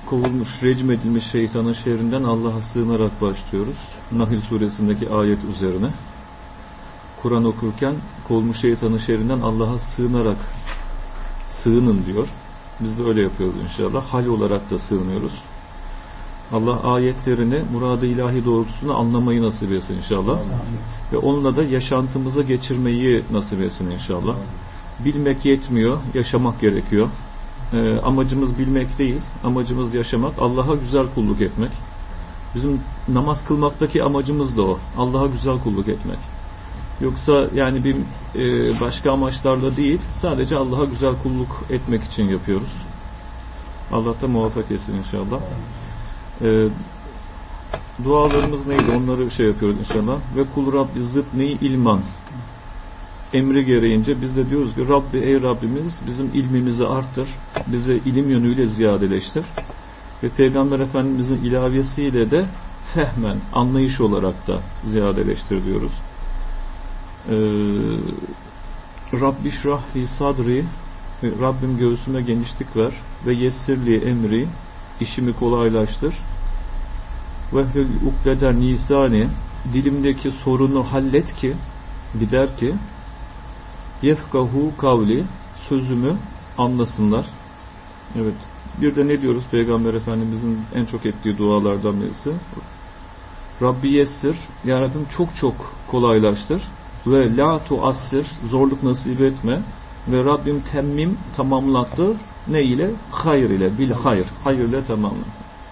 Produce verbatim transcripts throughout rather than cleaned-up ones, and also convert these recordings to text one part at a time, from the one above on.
kovulmuş, recm edilmiş şeytanın şerrinden Allah'a sığınarak başlıyoruz. Nahl suresindeki ayet üzerine. Kur'an okurken kovulmuş şeytanın şerrinden Allah'a sığınarak sığının diyor. Biz de öyle yapıyoruz inşallah. Hal olarak da sığınıyoruz. Allah ayetlerini murad-ı ilahi doğrultusunda anlamayı nasip etsin inşallah. Ve onunla da yaşantımıza geçirmeyi nasip etsin inşallah. Bilmek yetmiyor, yaşamak gerekiyor. Ee, amacımız bilmek değil, amacımız yaşamak, Allah'a güzel kulluk etmek. Bizim namaz kılmaktaki amacımız da o. Allah'a güzel kulluk etmek. Yoksa yani bir e, başka amaçlarla değil, sadece Allah'a güzel kulluk etmek için yapıyoruz. Allah da muvaffak etsin inşallah. E, dualarımız neydi? Onları şey yapıyoruz inşallah. Ve kul Rabbi zıdni ilman. Emri gereğince biz de diyoruz ki Rabbi, ey Rabbimiz bizim ilmimizi artır, bize ilim yönüyle ziyadeleştir ve Peygamber Efendimizin ilavesiyle de fehmen, anlayış olarak da ziyadeleştir diyoruz. Ee, Rabbi şrahli sadri, Rabbim göğsüme genişlik ver ve yessirli emri, işimi kolaylaştır ve hül ukleden nisani, dilimdeki sorunu hallet ki, gider ki yefkahu kavli, sözümü anlasınlar. Evet. Bir de ne diyoruz Peygamber Efendimizin en çok ettiği dualardan birisi? Rabbi yessir, ya Rabbim çok çok kolaylaştır ve la tuassir, zorluk nasip etme ve Rabbim temmim, tamamlattır. Ne ile? Hayır ile, bil hayır. Hayır ile tamamla.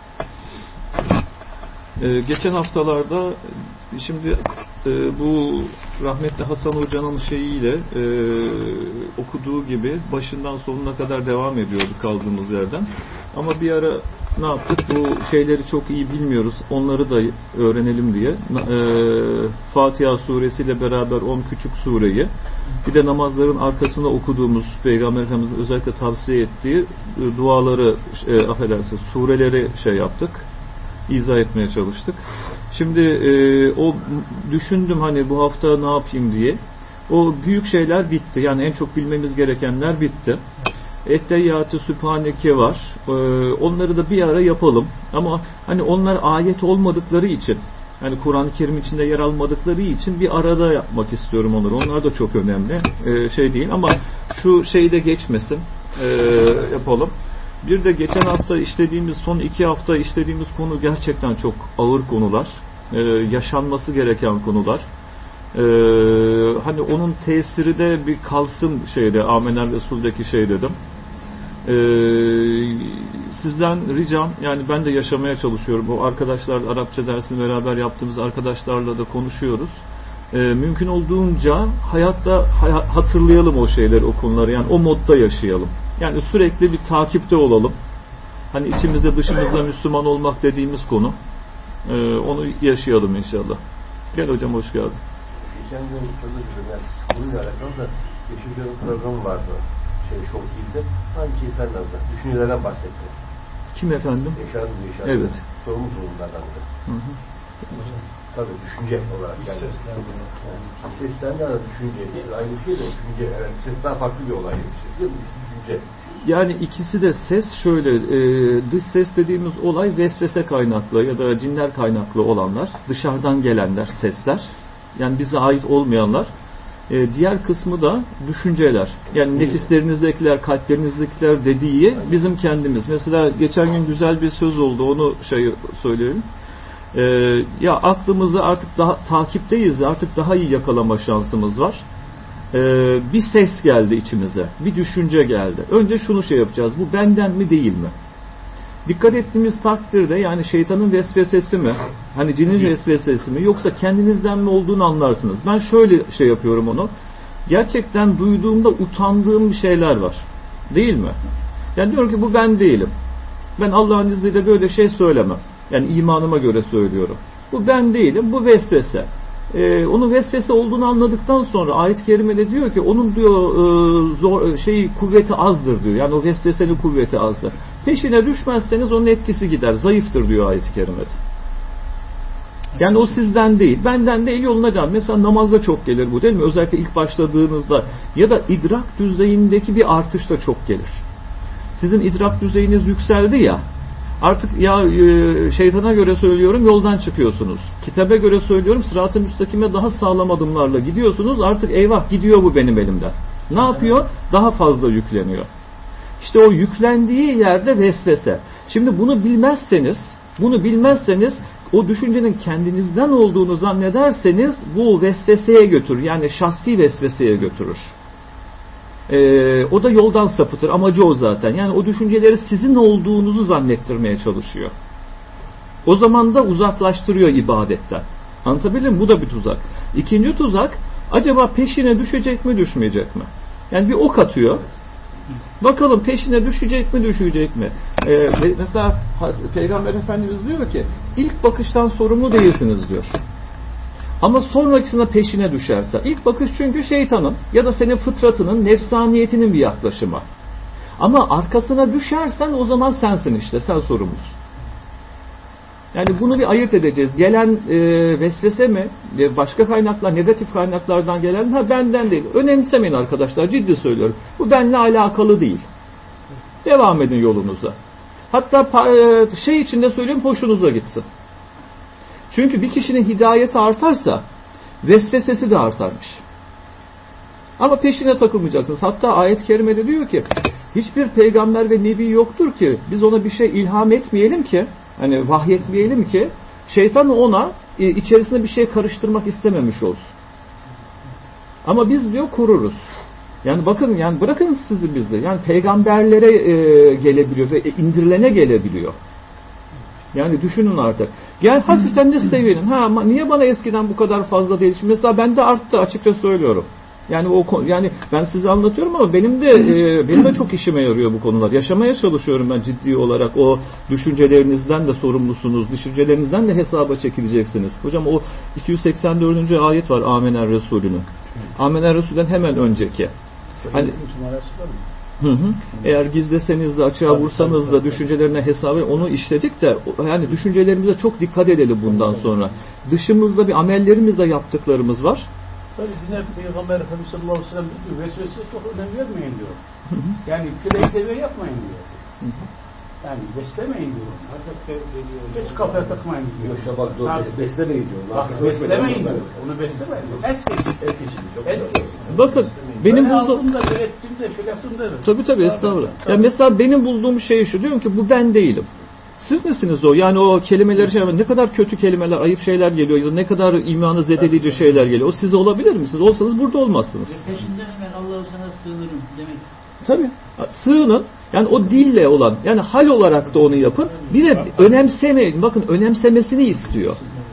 Ee, geçen haftalarda şimdi e, bu rahmetli Hasan Hoca'nın şeyiyle e, okuduğu gibi başından sonuna kadar devam ediyordu kaldığımız yerden. Ama bir ara ne yaptık? Bu şeyleri çok iyi bilmiyoruz. Onları da öğrenelim diye. E, Fatiha suresiyle beraber on küçük sureyi, bir de namazların arkasında okuduğumuz Peygamber Efendimiz'in özellikle tavsiye ettiği e, duaları, e, affedersiniz, sureleri şey yaptık. İzah etmeye çalıştık. Şimdi e, o düşündüm hani bu hafta ne yapayım diye. O büyük şeyler bitti. Yani en çok bilmemiz gerekenler bitti. Etteyyatü Sübhaneke var. E, onları da bir ara yapalım. Ama hani onlar ayet olmadıkları için, hani Kur'an-ı Kerim içinde yer almadıkları için bir arada yapmak istiyorum onları. Onlar da çok önemli. E, şey değil ama şu şey de geçmesin. E, yapalım. Bir de geçen hafta işlediğimiz, son iki hafta işlediğimiz konu gerçekten çok ağır konular. Ee, yaşanması gereken konular. Ee, hani onun tesiri de bir kalsın şeyde, Amener Resul'deki şey dedim. Ee, sizden ricam, yani ben de yaşamaya çalışıyorum. Bu arkadaşlar, Arapça dersini beraber yaptığımız arkadaşlarla da konuşuyoruz. Ee, mümkün olduğunca hayatta hay- hatırlayalım o şeyleri, o konuları. Yani o modda yaşayalım. Yani sürekli bir takipte olalım. Hani içimizde dışımızda Müslüman olmak dediğimiz konu. Ee, onu yaşayalım inşallah. Gel hocam, hoş geldin. Geçen gün çocuk konuyla alakalı da Yeşilgöl'ün programı vardı. Şey, Şok ilde. Hangi şeyi sen de anladın? Düşüncelerden bahsetti. Kim efendim? Yaşandı, yaşandı. Evet. Sorumlu sorumlulardandı. Hı hı. Tabii düşünce olarak yani. Sesten de düşünce. İşte aynı şey de düşünce. Evet, sesten farklı bir olay. İşte, değil mi? Düşünce. Yani ikisi de ses şöyle, e, dış ses dediğimiz olay vesvese kaynaklı ya da cinler kaynaklı olanlar, dışarıdan gelenler, sesler, yani bize ait olmayanlar. E, diğer kısmı da düşünceler, yani nefislerinizdeki, kalplerinizdekiler dediği bizim kendimiz. Mesela geçen gün güzel bir söz oldu, onu şey söyleyeyim. E, ya aklımızı artık daha takipteyiz, artık daha iyi yakalama şansımız var. Ee, bir ses geldi içimize, bir düşünce geldi. Önce şunu şey yapacağız, bu benden mi değil mi? Dikkat ettiğimiz takdirde, yani şeytanın vesvesesi mi, hani cinin vesvesesi mi, yoksa kendinizden mi olduğunu anlarsınız. Ben şöyle şey yapıyorum onu, gerçekten duyduğumda utandığım bir şeyler var, değil mi? Yani diyorum ki bu ben değilim. Ben Allah'ın izniyle böyle şey söylemem. Yani imanıma göre söylüyorum. Bu ben değilim, bu vesvese. Ee, onun vesvese olduğunu anladıktan sonra ayet-i kerimede diyor ki onun diyor e, zor, şey kuvveti azdır diyor. Yani o vesvesenin kuvveti azdır. Peşine düşmezseniz onun etkisi gider. Zayıftır diyor ayet-i kerimede. Yani o sizden değil. Benden değil, yoluna devam. Mesela namazda çok gelir bu, değil mi? Özellikle ilk başladığınızda ya da idrak düzeyindeki bir artış da çok gelir. Sizin idrak düzeyiniz yükseldi ya. Artık ya e, şeytana göre söylüyorum yoldan çıkıyorsunuz. Kitabe göre söylüyorum sırat-ı müstakime daha sağlam adımlarla gidiyorsunuz. Artık eyvah gidiyor bu benim elimden. Ne yapıyor? Daha fazla yükleniyor. İşte o yüklendiği yerde vesvese. Şimdi bunu bilmezseniz, bunu bilmezseniz o düşüncenin kendinizden olduğunu zannederseniz bu vesveseye götürür. Yani şahsi vesveseye götürür. Ee, o da yoldan sapıtır. Amacı o zaten. Yani o düşünceleri sizin olduğunuzu zannettirmeye çalışıyor. O zaman da uzaklaştırıyor ibadetten. Anlatabildim mi? Bu da bir tuzak. İkinci tuzak, acaba peşine düşecek mi düşmeyecek mi? Yani bir ok atıyor. Bakalım peşine düşecek mi düşecek mi? Ee, mesela Peygamber Efendimiz diyor ki ilk bakıştan sorumlu değilsiniz diyor. Ama sonrakisine peşine düşerse. İlk bakış çünkü şeytanın ya da senin fıtratının, nefsaniyetinin bir yaklaşımı. Ama arkasına düşersen o zaman sensin işte. Sen sorumlusun. Yani bunu bir ayırt edeceğiz. Gelen e, vesvese mi? Başka kaynaklar, negatif kaynaklardan gelen ha benden değil. Önemsemeyin arkadaşlar. Ciddi söylüyorum. Bu benimle alakalı değil. Devam edin yolunuza. Hatta e, şey içinde söyleyeyim hoşunuza gitsin. Çünkü bir kişinin hidayeti artarsa vesvesesi de artarmış. Ama peşine takılmayacaksınız. Hatta ayet-i kerimede diyor ki hiçbir peygamber ve nebi yoktur ki biz ona bir şey ilham etmeyelim ki hani vahyetmeyelim ki şeytan ona içerisine bir şey karıştırmak istememiş olsun. Ama biz diyor kururuz. Yani bakın yani bırakın sizi bizi. Yani peygamberlere e, gelebiliyor ve indirilene gelebiliyor. Yani düşünün artık. Gel hafiften de sevinin. Ha niye bana eskiden bu kadar fazla değil? Şimdi mesela bende arttı açıkça söylüyorum. Yani o yani ben size anlatıyorum ama benim de e, benim de çok işime yarıyor bu konular. Yaşamaya çalışıyorum ben ciddi olarak. O düşüncelerinizden de sorumlusunuz. Düşüncelerinizden de hesaba çekileceksiniz. Hocam o iki yüz seksen dördüncü ayet var Amener Resulü'nün. Amener Resulü'den hemen önceki. Hani Hı hı. Eğer gizleseniz de açığa vursanız da düşüncelerine hesabı onu işledik de yani düşüncelerimize çok dikkat edelim bundan sonra. Dışımızda bir amellerimizle yaptıklarımız var. Tabii yine Peygamber Efendimiz sallallahu aleyhi ve sellem diyor vesveseye çok önem vermeyin diyor. Hı hı. Yani kürekleme yapmayın diyor. Hı hı. Yani beslemeyin diyor. Hiç kafaya takmayın diyor. Yok bak doğru bes, beslemeyin diyor. Bak beslemeyin diyor. Onu beslemeyin diyor. Eski. Eski şimdi. Eski. Bakın benim bulduğum da ürettim de şöyle yaptım da. Tabii tabii estağfurullah. Ya yani mesela benim bulduğum şey şu diyorum ki bu ben değilim. Siz misiniz o? Yani o kelimeleri şey ne kadar kötü kelimeler, ayıp şeyler geliyor ya da ne kadar imanı zedeleyici şeyler geliyor. O size olabilir mi? Siz olsanız burada olmazsınız. Peşinden hemen Allah'a sana sığınırım demek. Tabii. Sığının. Yani o dille olan, yani hal olarak da onu yapın. Bir de önemsemeyin. Bakın önemsemesini istiyor.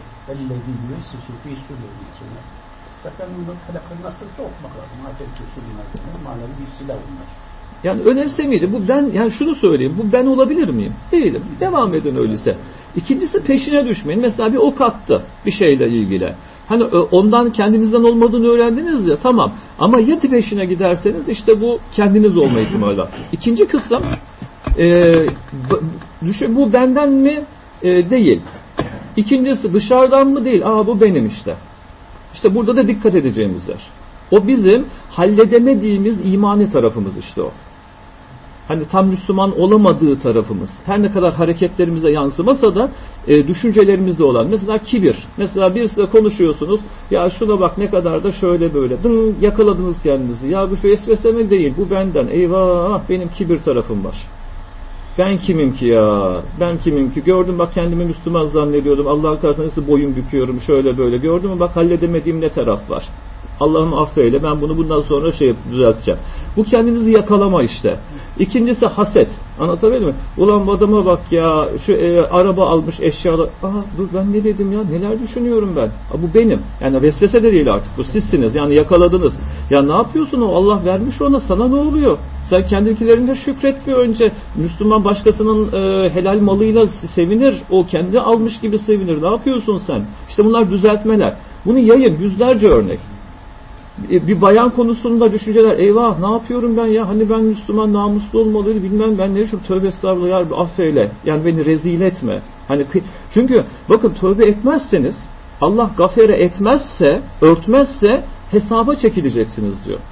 Zaten bunun nasıl çok bakalım. Ayet Resulü'nün manevi bir silah bunlar. Yani önemsemeyecek. Bu ben yani şunu söyleyeyim. Bu ben olabilir miyim? Değilim. Devam edin öyleyse. İkincisi peşine düşmeyin. Mesela bir ok attı bir şeyle ilgili. Hani ondan kendinizden olmadığını öğrendiniz ya tamam. Ama ya peşine giderseniz işte bu kendiniz olma ihtimali. İkinci kısım e, düşün, bu benden mi? E, değil. İkincisi dışarıdan mı? Değil. Aa bu benim işte. İşte burada da dikkat edeceğimiz yer. O bizim halledemediğimiz imani tarafımız işte o. Hani tam Müslüman olamadığı tarafımız. Her ne kadar hareketlerimize yansımasa da e, düşüncelerimizde olan. Mesela kibir. Mesela birisiyle konuşuyorsunuz. Ya şuna bak ne kadar da şöyle böyle. Dın, yakaladınız kendinizi. Ya bu vesvese mi değil. Bu benden. Eyvah benim kibir tarafım var. Ben kimim ki ya? Ben kimim ki? Gördüm bak kendimi Müslüman zannediyordum. Allah'ın karşısında nasıl boyun büküyorum şöyle böyle. Gördün mü bak halledemediğim ne taraf var. Allah'ım affeyle ben bunu bundan sonra şey düzelteceğim. Bu kendinizi yakalama işte. İkincisi haset. Anlatabildim mi? Ulan bu adama bak ya şu e, araba almış eşyalar. Aha dur ben ne dedim ya neler düşünüyorum ben. Aa, bu benim. Yani vesvese de değil artık bu sizsiniz. Yani yakaladınız. Ya ne yapıyorsun o Allah vermiş ona sana ne oluyor? Sen kendinkilerinde şükret bir önce. Müslüman başkasının e, helal malıyla sevinir. O kendi almış gibi sevinir. Ne yapıyorsun sen? İşte bunlar düzeltmeler. Bunu yayın yüzlerce örnek. Bir bayan konusunda düşünceler eyvah ne yapıyorum ben ya hani ben Müslüman namuslu olmalıyım bilmem ben ne çok tövbe estağfurullah ya affeyle yani beni rezil etme hani çünkü bakın tövbe etmezseniz Allah gafere etmezse örtmezse hesaba çekileceksiniz diyor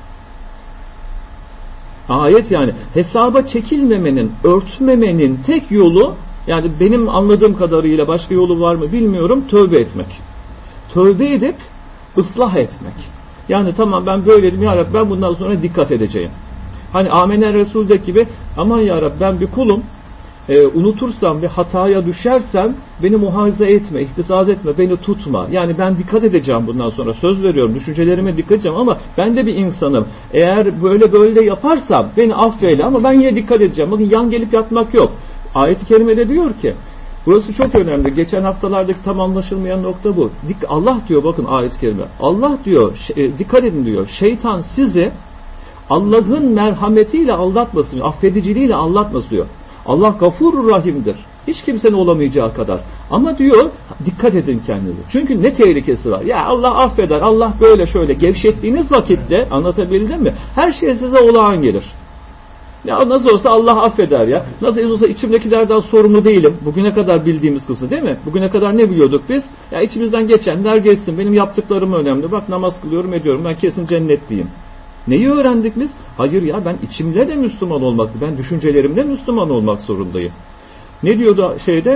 ayet yani hesaba çekilmemenin örtmemenin tek yolu Yani benim anladığım kadarıyla başka yolu var mı bilmiyorum. Tövbe etmek. Tövbe edip ıslah etmek. Yani tamam ben böyleydim ya Rabbi, ben bundan sonra dikkat edeceğim. Hani Amener Resul'deki gibi aman ya Rabbi ben bir kulum. E, unutursam bir hataya düşersem beni muhafaza etme, ihtisas etme, beni tutma. Yani ben dikkat edeceğim bundan sonra. Söz veriyorum, düşüncelerime dikkat edeceğim ama ben de bir insanım. Eğer böyle böyle yaparsam beni affeyle ama ben yine dikkat edeceğim. Bakın yan gelip yatmak yok. Ayet-i Kerime'de diyor ki, burası çok önemli. Geçen haftalardaki tam anlaşılmayan nokta bu. Allah diyor, bakın ayet-i kerime. Allah diyor, dikkat edin diyor. Şeytan sizi Allah'ın merhametiyle aldatmasın, affediciliğiyle aldatmasın diyor. Allah gafurur rahimdir. Hiç kimsenin olamayacağı kadar. Ama diyor dikkat edin kendinize. Çünkü ne tehlikesi var? Ya Allah affeder, Allah böyle şöyle gevşettiğiniz vakitte, anlatabildim mi? Her şey size olağan gelir. Ya nasıl olsa Allah affeder ya. Nasıl olsa içimdekilerden sorumlu değilim. Bugüne kadar bildiğimiz kısmı değil mi? Bugüne kadar ne biliyorduk biz? Ya içimizden geçenler geçsin. Benim yaptıklarım önemli. Bak namaz kılıyorum ediyorum. Ben kesin cennetliyim. Neyi öğrendik biz? Hayır ya ben içimde de Müslüman olmak, ben düşüncelerimde Müslüman olmak zorundayım. Ne diyordu şeyde?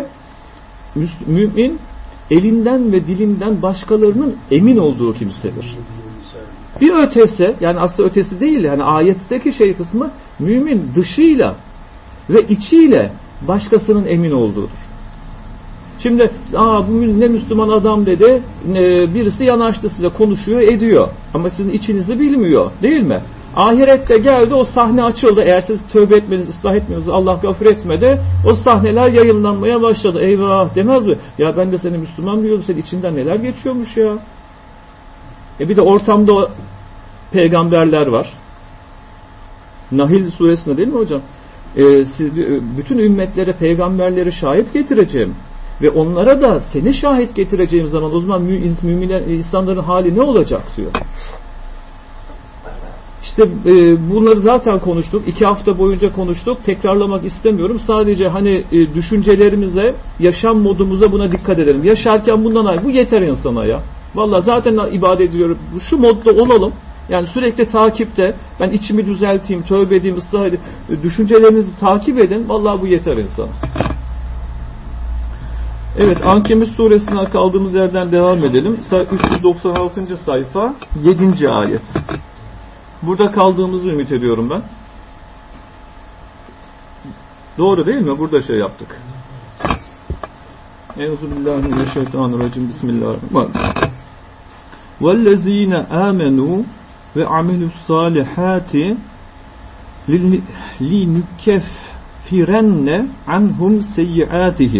Mümin elinden ve dilinden başkalarının emin olduğu kimsedir. Bir ötesi, yani aslında ötesi değil, yani ayetteki şey kısmı mümin dışıyla ve içiyle başkasının emin olduğudur. Şimdi aa bu ne Müslüman adam dedi, birisi yanaştı size, konuşuyor ediyor ama sizin içinizi bilmiyor değil mi? Ahirette geldi, o sahne açıldı, eğer siz tövbe etmeniz, ıslah etmeniz, Allah gafur etmedi, o sahneler yayınlanmaya başladı. Eyvah demez mi? Ya ben de seni Müslüman diyordum, senin içinden neler geçiyormuş ya. E bir de ortamda peygamberler var. Nahil suresinde değil mi hocam? E, siz, bütün ümmetlere peygamberleri şahit getireceğim. Ve onlara da seni şahit getireceğim zaman o zaman müminler, insanların hali ne olacak diyor. İşte e, bunları zaten konuştuk. İki hafta boyunca konuştuk. Tekrarlamak istemiyorum. Sadece hani e, düşüncelerimize, yaşam modumuza buna dikkat edelim. Yaşarken bundan ay bu yeter insana ya. Vallahi zaten ibadet ediyorum. Şu modda olalım. Yani sürekli takipte. Ben içimi düzelteyim, tövbe edeyim, ıslah edeyim. Düşüncelerinizi takip edin. Vallahi bu yeter insana. Evet, Ankebut suresine kaldığımız yerden devam edelim. üç yüz doksan altıncı sayfa yedinci ayet. Burada kaldığımızı ümit ediyorum ben. Doğru değil mi? Burada şey yaptık. Euzubillahimineşşeytanirracim. Bismillahirrahmanirrahim. وَالَّذ۪ينَ آمَنُوا وَعَمِلُوا الصَّالِحَاتِ لِنُكَفِّرَنَّ عَنْهُمْ سَيِّئَاتِهِمْ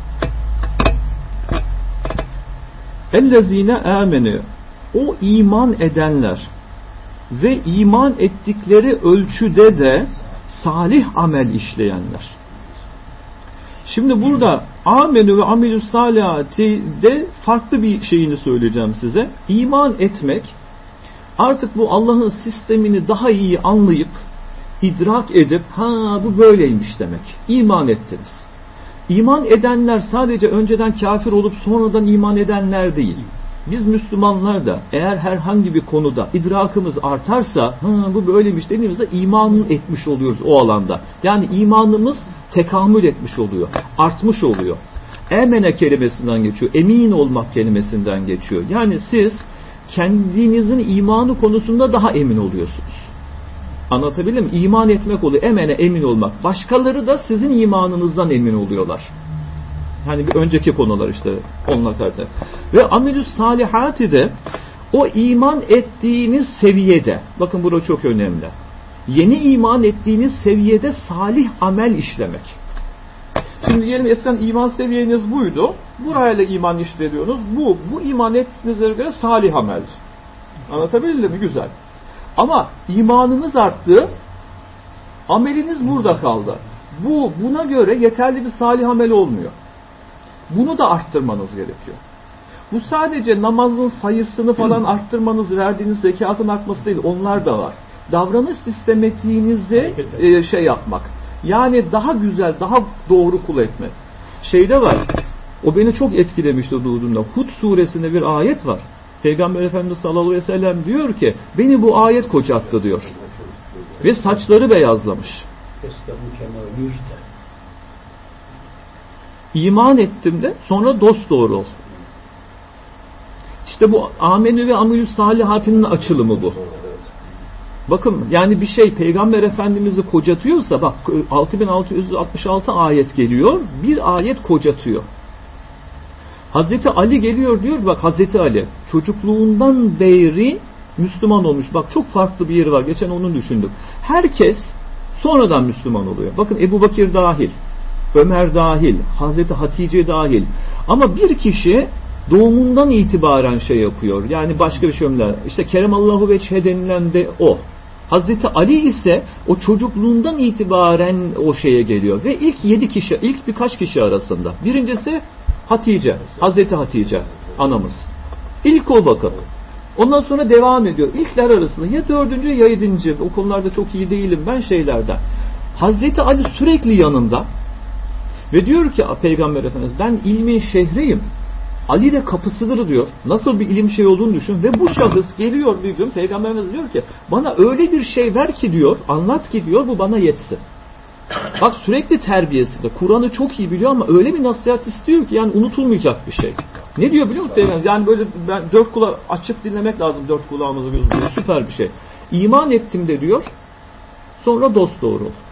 اَلَّذ۪ينَ آمَنُوا, o iman edenler ve iman ettikleri ölçüde de salih amel işleyenler. Şimdi burada amenü ve amilü salihati de farklı bir şeyini söyleyeceğim size. İman etmek, artık bu Allah'ın sistemini daha iyi anlayıp idrak edip ha bu böyleymiş demek. İman ettiniz. İman edenler sadece önceden kafir olup sonradan iman edenler değil. Biz Müslümanlar da eğer herhangi bir konuda idrakımız artarsa ha, bu böyleymiş dediğimizde iman etmiş oluyoruz o alanda. Yani imanımız tekamül etmiş oluyor, artmış oluyor. Emene kelimesinden geçiyor, emin olmak kelimesinden geçiyor. Yani siz kendinizin imanı konusunda daha emin oluyorsunuz. Anlatabildim mi? İman etmek oluyor, emene emin olmak. Başkaları da sizin imanınızdan emin oluyorlar. Hani bir önceki konular işte onunla karşı. Ve amelü salihati de o iman ettiğiniz seviyede, bakın burası çok önemli. Yeni iman ettiğiniz seviyede salih amel işlemek. Şimdi diyelim eskiden iman seviyeniz buydu. Burayla iman işleniyorsunuz. Bu, bu iman ettiğinize göre salih amel. Anlatabildim mi? Güzel. Ama imanınız arttı. Ameliniz burada kaldı. Bu, buna göre yeterli bir salih amel olmuyor. Bunu da arttırmanız gerekiyor. Bu sadece namazın sayısını falan arttırmanız, verdiğiniz zekatın artması değil. Onlar da var. Davranış sistematiğinizi e, şey yapmak. Yani daha güzel, daha doğru kul etmek. Şeyde var. O beni çok etkilemişti duyduğumda. Hud suresinde bir ayet var. Peygamber Efendimiz sallallahu aleyhi ve sellem diyor ki beni bu ayet koçattı diyor. Ve saçları beyazlamış. İman ettim de sonra dosdoğru ol. İşte bu amenü ve amelü salihatinin açılımı bu. Bakın yani bir şey Peygamber Efendimiz'i kocatıyorsa bak altı bin altı yüz altmış altı ayet geliyor. Bir ayet kocatıyor. Hazreti Ali geliyor diyor bak Hazreti Ali çocukluğundan beri Müslüman olmuş. Bak çok farklı bir yeri var. Geçen onu düşündük. Herkes sonradan Müslüman oluyor. Bakın Ebu Bakir dahil, Ömer dahil, Hazreti Hatice dahil. Ama bir kişi doğumundan itibaren şey yapıyor. Yani başka bir şey yok. İşte Keremallahu veçhe denilen de o. Hazreti Ali ise o çocukluğundan itibaren o şeye geliyor. Ve ilk yedi kişi, ilk birkaç kişi arasında. Birincisi Hatice, Hazreti Hatice anamız. İlk o bakın. Ondan sonra devam ediyor. İlkler arasında ya dördüncü ya yedinci. O konularda çok iyi değilim ben şeylerden. Hazreti Ali sürekli yanında. Ve diyor ki Peygamber Efendimiz ben ilmin şehriyim. Ali de kapısıdır diyor. Nasıl bir ilim şey olduğunu düşün. Ve bu şahıs geliyor bir gün Peygamberimiz diyor ki bana öyle bir şey ver ki diyor. Anlat ki diyor bu bana yetsin. Bak sürekli terbiyesinde. Kur'an'ı çok iyi biliyor ama öyle bir nasihat istiyor ki yani unutulmayacak bir şey. Ne diyor biliyor musun Peygamber? Yani böyle ben dört kulağı açık dinlemek lazım dört kulağımızı gözümüzü. Süper bir şey. İman ettim de diyor. Sonra dosdoğru ol.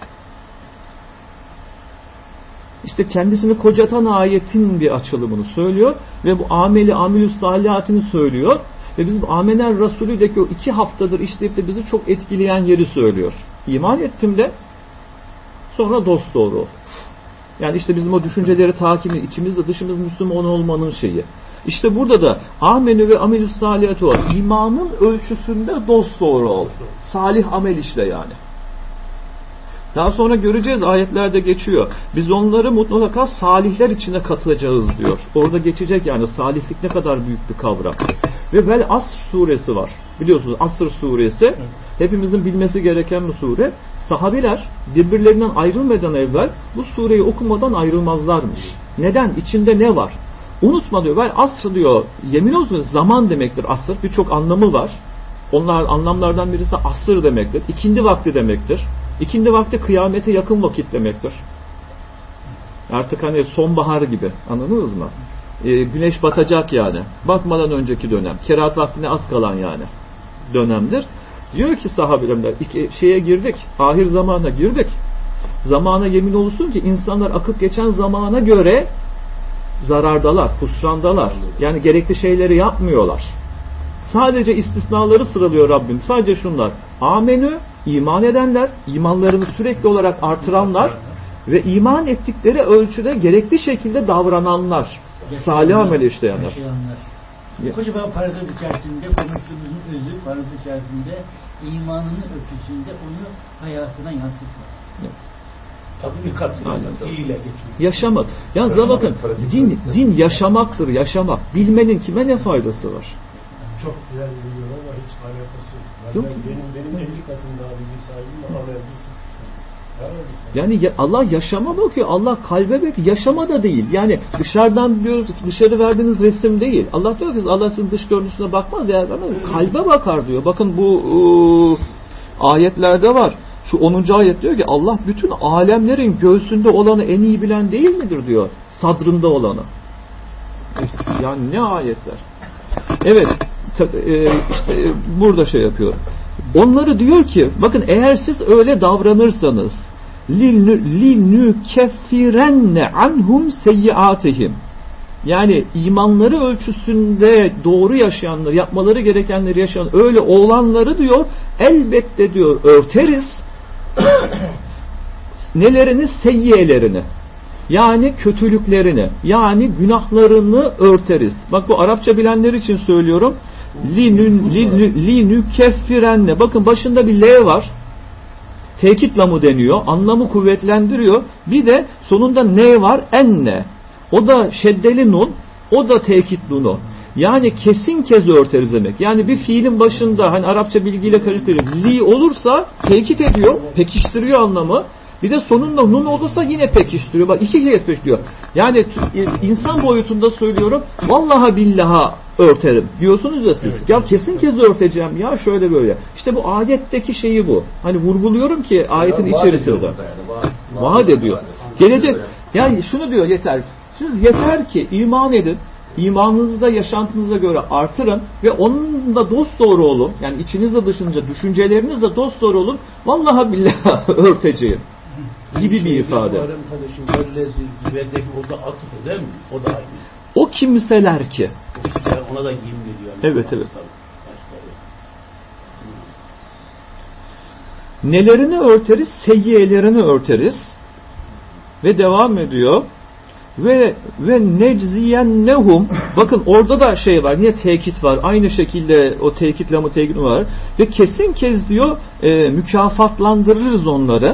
İşte kendisini kocatan ayetin bir açılımını söylüyor ve bu ameli amelü salihatini söylüyor ve bizim amener Resulü'deki o iki haftadır işleyip de bizi çok etkileyen yeri söylüyor. İman ettim de sonra dosdoğru ol. Yani işte bizim o düşünceleri takibi, içimizde dışımız Müslüman olmanın şeyi. İşte burada da amenü ve amelü salihatı var. İmanın ölçüsünde dosdoğru ol. Salih amel işle yani. Daha sonra göreceğiz ayetlerde geçiyor. Biz onları mutlaka salihler içine katılacağız diyor. Orada geçecek yani salihlik ne kadar büyük bir kavram. Ve Vel Asr suresi var. Biliyorsunuz Asr suresi hepimizin bilmesi gereken bir sure. Sahabiler birbirlerinden ayrılmadan evvel bu sureyi okumadan ayrılmazlarmış. Neden? İçinde ne var? Unutma diyor. Vel Asr diyor. Yemin olsun zaman demektir asr. Birçok anlamı var. Onlar anlamlardan birisi asır demektir. İkindi vakti demektir. İkindi vakti kıyamete yakın vakit demektir. Artık hani sonbahar gibi. Anladınız mı? Ee, güneş batacak yani. Batmadan önceki dönem. Kerahat vaktine az kalan yani. Dönemdir. Diyor ki sahabeler iki şeye girdik. Ahir zamana girdik. Zamana yemin olsun ki insanlar akıp geçen zamana göre zarardalar, husrandalar. Yani gerekli şeyleri yapmıyorlar. Sadece istisnaları sıralıyor Rabbim. Sadece şunlar. Amenü, iman edenler, imanlarını sürekli olarak artıranlar ve iman ettikleri ölçüde gerekli şekilde davrananlar. Salih amel işleyenler. Yaşayanlar. Kocaman parazit içerisinde konuştuğumuzun özü parazit içerisinde imanının ölçüsünde onu hayatına yansıtmak. Evet. Tatbikatıyla, fiile geçmek. Yaşamak. Yalnız bakın din, din yaşamaktır, yaşamak. Bilmenin kime ne faydası var? Çok güzel biliyor ama hiç alakası yok. Yok. Ben, benim benim elli katım daha bilgi sahibim ama ben Yani Allah yaşama bakıyor. Allah kalbe bakıyor. Yaşama da değil. Yani dışarıdan diyoruz, dışarı verdiğiniz resim değil. Allah diyor ki Allah sizin dış görünüşüne bakmaz ya. Kalbe bakar diyor. Bakın bu ıı, ayetlerde var. Şu onuncu ayet diyor ki Allah bütün alemlerin göğsünde olanı en iyi bilen değil midir diyor. Sadrında olanı. Yani ne ayetler. Evet. işte burada şey yapıyor. Onları diyor ki bakın eğer siz öyle davranırsanız linükeffirenne anhum seyyiatihim yani imanları ölçüsünde doğru yaşayanlar, yapmaları gerekenleri yaşayan öyle olanları diyor elbette diyor örteriz nelerini? Seyyiyelerini. Yani kötülüklerini, yani günahlarını örteriz. Bak bu Arapça bilenler için söylüyorum. Linükeffirenne. Bakın başında bir L var. Tekit lamı deniyor. Anlamı kuvvetlendiriyor. Bir de sonunda ne var? Enne. O da şeddeli nun. O da tekit nunu. Yani kesin kez örteriz demek. Yani bir fiilin başında hani Arapça bilgiyle karıştırıyor. Li olursa tekit ediyor, pekiştiriyor anlamı. Bir de sonunda nun olursa yine pekiştiriyor. Bak iki kez pekiştiriyor. Yani insan boyutunda söylüyorum. Vallahi billaha örterim diyorsunuz ya siz. Ya kesin kez örteceğim ya şöyle böyle. İşte bu ayetteki şeyi bu. Hani vurguluyorum ki ayetin içerisinde. Vaat ediyor. Gelecek, yani şunu diyor yeter. Siz yeter ki iman edin. İmanınızda, yaşantınıza göre artırın ve onunla dosdoğru olun. Yani içinizde dışınca düşüncelerinizle dosdoğru olun. Vallahi billahi örteceğim. Gibi bir ifade. O da atıf değil mi? O da aynı. O kimseler ki. Ona da giyim diyor. Evet evet. Nelerini örteriz? Seyyiyelerini örteriz. Ve devam ediyor. Ve ve necziyennehum, bakın orada da şey var, niye tekit var, aynı şekilde o tekit lamı tekit var ve kesin kez diyor e, mükafatlandırırız onları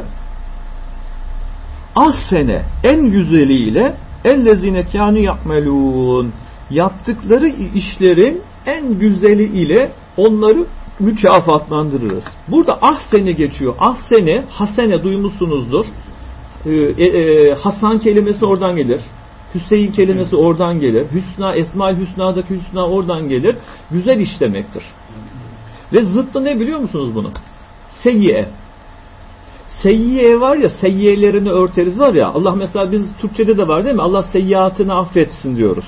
ahsene, en güzeliyle ellezine kânü ya'melûn, yaptıkları işlerin en güzeli ile onları mükafatlandırırız. Burada ahsene geçiyor. Ahsene, hasene duymuşsunuzdur. Ee, e, Hasan kelimesi oradan gelir. Hüseyin kelimesi oradan gelir. Hüsna, Esma-i Hüsna'daki Hüsna oradan gelir. Güzel iş demektir. Ve zıttı ne biliyor musunuz bunu? Seyyiye. Seyyiye var ya, seyyiyelerini örteriz var ya. Allah mesela, biz Türkçe'de de var değil mi? Allah seyyiatını affetsin diyoruz.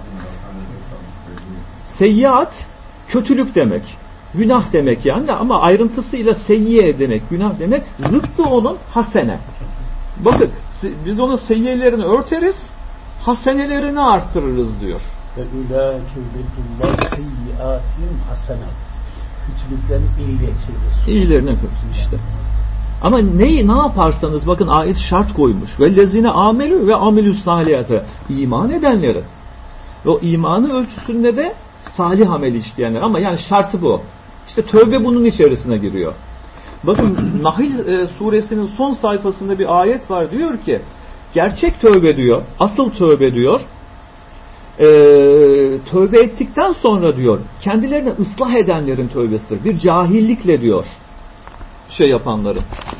Seyyiat kötülük demek. Günah demek yani, ama ayrıntısıyla seyyiye demek, günah demek. Zıttı onun hasene. Bakın biz onun seyyiyelerini örteriz, hasenelerini arttırırız diyor. Ve ulaike yubedullah seyyiatin hasene. Kötülüklerini iyiyle çevirir. İyilerine kötü işte. Ama neyi ne yaparsanız bakın ayet şart koymuş. Vellezine amelü ve amelüs salihate, iman edenleri. O imanı ölçüsünde de salih amel işleyenler. Ama yani şartı bu. İşte tövbe bunun içerisine giriyor. Bakın Nahl e, suresinin son sayfasında bir ayet var, diyor ki gerçek tövbe diyor, asıl tövbe diyor, e, tövbe ettikten sonra diyor kendilerini ıslah edenlerin tövbesidir. Bir cahillikle diyor şey yapanları.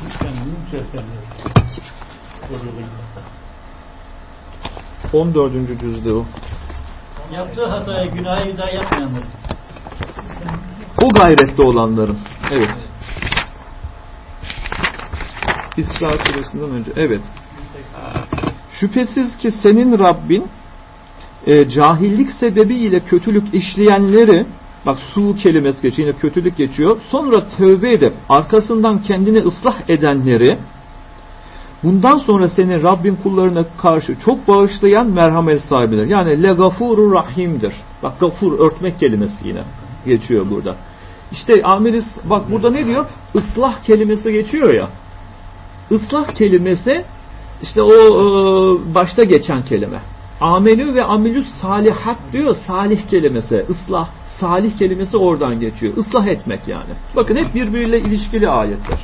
on dördüncü cüzde o. Yaptığı hataya, günahı bir daha yapmayanlar. O gayrette olanların. Evet. İsra suresinden önce. Evet. Şüphesiz ki senin Rabbin e, cahillik sebebiyle kötülük işleyenleri, bak su kelimesi geçiyor, yine kötülük geçiyor. Sonra tövbe edip arkasından kendini ıslah edenleri, bundan sonra senin Rabbin kullarına karşı çok bağışlayan merhamet sahibidir. Yani le gafurur rahimdir. Bak gafur örtmek kelimesi yine geçiyor burada. İşte amiris, bak burada ne diyor? Islah kelimesi geçiyor ya. Islah kelimesi işte o e, başta geçen kelime. Amelü ve amelüs salihat diyor. Salih kelimesi, ıslah, salih kelimesi oradan geçiyor. Islah etmek yani. Bakın hep birbiriyle ilişkili ayetler.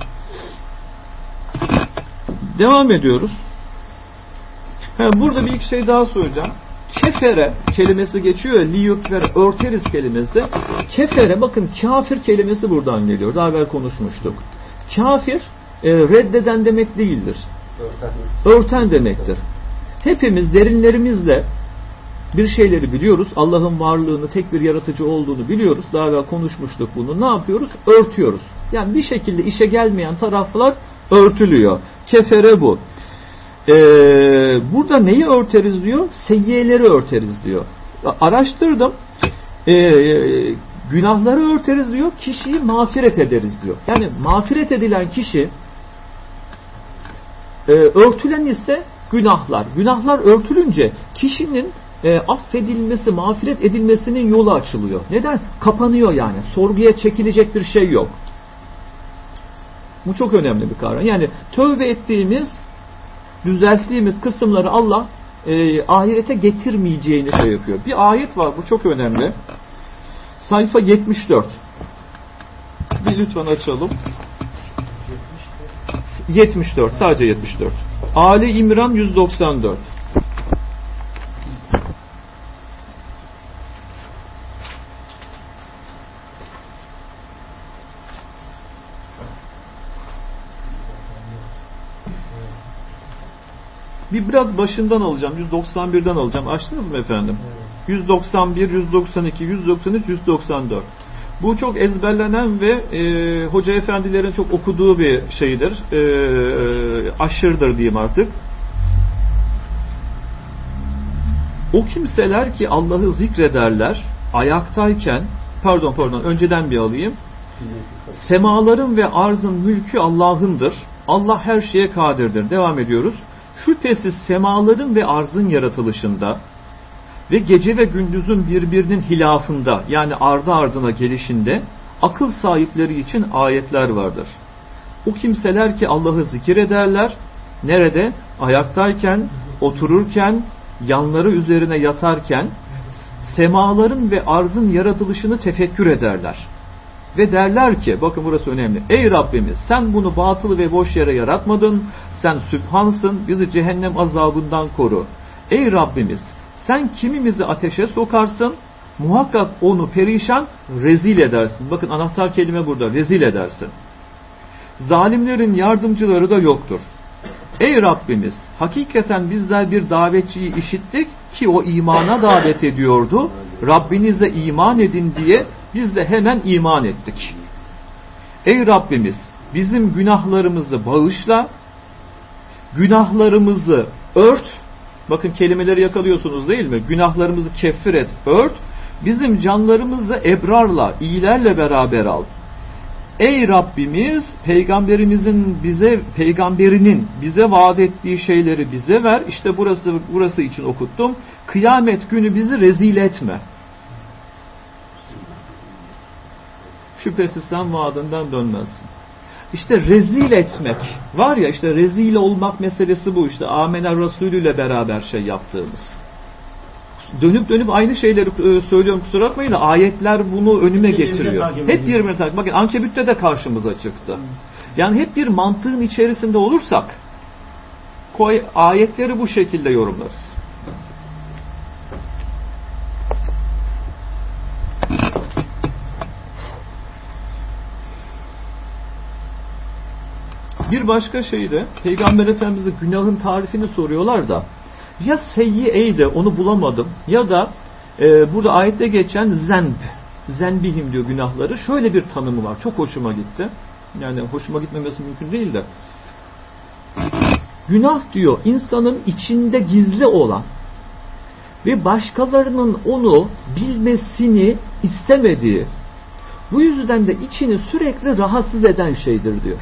Devam ediyoruz. Ha, burada bir iki şey daha söyleyeceğim. Kefere kelimesi geçiyor. Liyukver, örteriz kelimesi. Kefere, bakın kafir kelimesi buradan geliyor. Daha evvel konuşmuştuk. Kafir e, reddeden demek değildir. Örten. Örten demektir. Hepimiz derinlerimizle bir şeyleri biliyoruz. Allah'ın varlığını, tek bir yaratıcı olduğunu biliyoruz. Daha evvel konuşmuştuk bunu. Ne yapıyoruz? Örtüyoruz. Yani bir şekilde işe gelmeyen taraflar örtülüyor. Kefere bu. Ee, burada neyi örteriz diyor? Seyyiyeleri örteriz diyor. Araştırdım. Ee, günahları örteriz diyor. Kişiyi mağfiret ederiz diyor. Yani mağfiret edilen kişi, e, örtülen ise günahlar. Günahlar örtülünce kişinin e, affedilmesi, mağfiret edilmesinin yolu açılıyor. Neden? Kapanıyor yani. Sorguya çekilecek bir şey yok. Bu çok önemli bir kavram. Yani tövbe ettiğimiz, düzelttiğimiz kısımları Allah e, ahirete getirmeyeceğini şey yapıyor. Bir ayet var, bu çok önemli. Sayfa yetmiş dört. Bir lütfen açalım. yetmiş dört, sadece yetmiş dört. Ali İmran yüz doksan dört. Bir biraz başından alacağım. yüz doksan birden alacağım. Açtınız mı efendim? Evet. yüz doksan bir, yüz doksan iki, yüz doksan üç, yüz doksan dört. Bu çok ezberlenen ve e, hoca efendilerin çok okuduğu bir şeydir. E, aşırıdır diyeyim artık. O kimseler ki Allah'ı zikrederler ayaktayken, pardon pardon önceden bir alayım. Semaların ve arzın mülkü Allah'ındır. Allah her şeye kadirdir. Devam ediyoruz. Şüphesiz semaların ve arzın yaratılışında ve gece ve gündüzün birbirinin hilafında, yani ardı ardına gelişinde akıl sahipleri için ayetler vardır. O kimseler ki Allah'ı zikir ederler, nerede? Ayaktayken, otururken, yanları üzerine yatarken, semaların ve arzın yaratılışını tefekkür ederler. Ve derler ki, bakın burası önemli. Ey Rabbimiz, sen bunu batılı ve boş yere yaratmadın. Sen Sübhansın, bizi cehennem azabından koru. Ey Rabbimiz, sen kimimizi ateşe sokarsın, muhakkak onu perişan, rezil edersin. Bakın anahtar kelime burada, rezil edersin. Zalimlerin yardımcıları da yoktur. Ey Rabbimiz, hakikaten bizler bir davetçiyi işittik ki o imana davet ediyordu. Rabbinize iman edin diye biz de hemen iman ettik. Ey Rabbimiz, bizim günahlarımızı bağışla, günahlarımızı ört. Bakın kelimeleri yakalıyorsunuz değil mi? Günahlarımızı keffir et, ört. Bizim canlarımızı ebrarla, iyilerle beraber al. Ey Rabbimiz, peygamberimizin bize, peygamberinin bize vaat ettiği şeyleri bize ver. İşte burası burası için okuttum. Kıyamet günü bizi rezil etme. Şüphesiz sen vaadinden dönmezsin. İşte rezil etmek var ya, işte rezil olmak meselesi bu işte. Amener Resulü ile beraber şey yaptığımız. Dönüp dönüp aynı şeyleri söylüyorum, kusura bakmayın da ayetler bunu önüme getiriyor. Hep birbirine takip. Bakın Ankebut'te de karşımıza çıktı. Yani hep bir mantığın içerisinde olursak koy, ayetleri bu şekilde yorumlarız. Bir başka şey de Peygamber Efendimiz'e günahın tarifini soruyorlar da ya seyyi'eydi, onu bulamadım, ya da e, burada ayette geçen zenb, zenbihim diyor günahları. Şöyle bir tanımı var. Çok hoşuma gitti. Yani hoşuma gitmemesi mümkün değil de. Günah diyor insanın içinde gizli olan ve başkalarının onu bilmesini istemediği, bu yüzden de içini sürekli rahatsız eden şeydir diyor.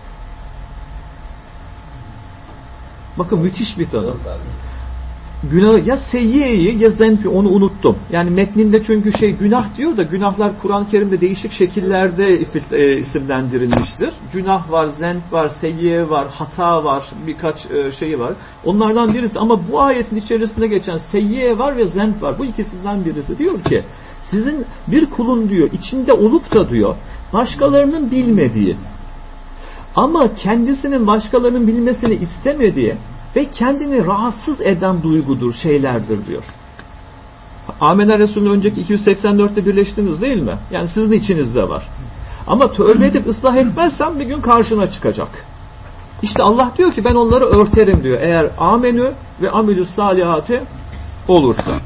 Bakın müthiş bir tanım. Günah ya seyyiyeyi ya zenfi, onu unuttum. Yani metninde çünkü şey günah diyor da günahlar Kur'an-ı Kerim'de değişik şekillerde isimlendirilmiştir. Günah var, zenf var, seyyiye var, hata var, birkaç şeyi var. Onlardan birisi, ama bu ayetin içerisinde geçen seyyiye var ve zenf var. Bu ikisinden birisi diyor ki sizin bir kulun diyor içinde olup da diyor başkalarının bilmediği ama kendisinin başkalarının bilmesini istemediği ve kendini rahatsız eden duygudur, şeylerdir diyor. Amener Resulü'nün önceki iki yüz seksen dörtte birleştiniz değil mi? Yani sizin içinizde var. Ama tövbe edip ıslah etmezsen bir gün karşına çıkacak. İşte Allah diyor ki ben onları örterim diyor. Eğer amenü ve amilü salihati olursa.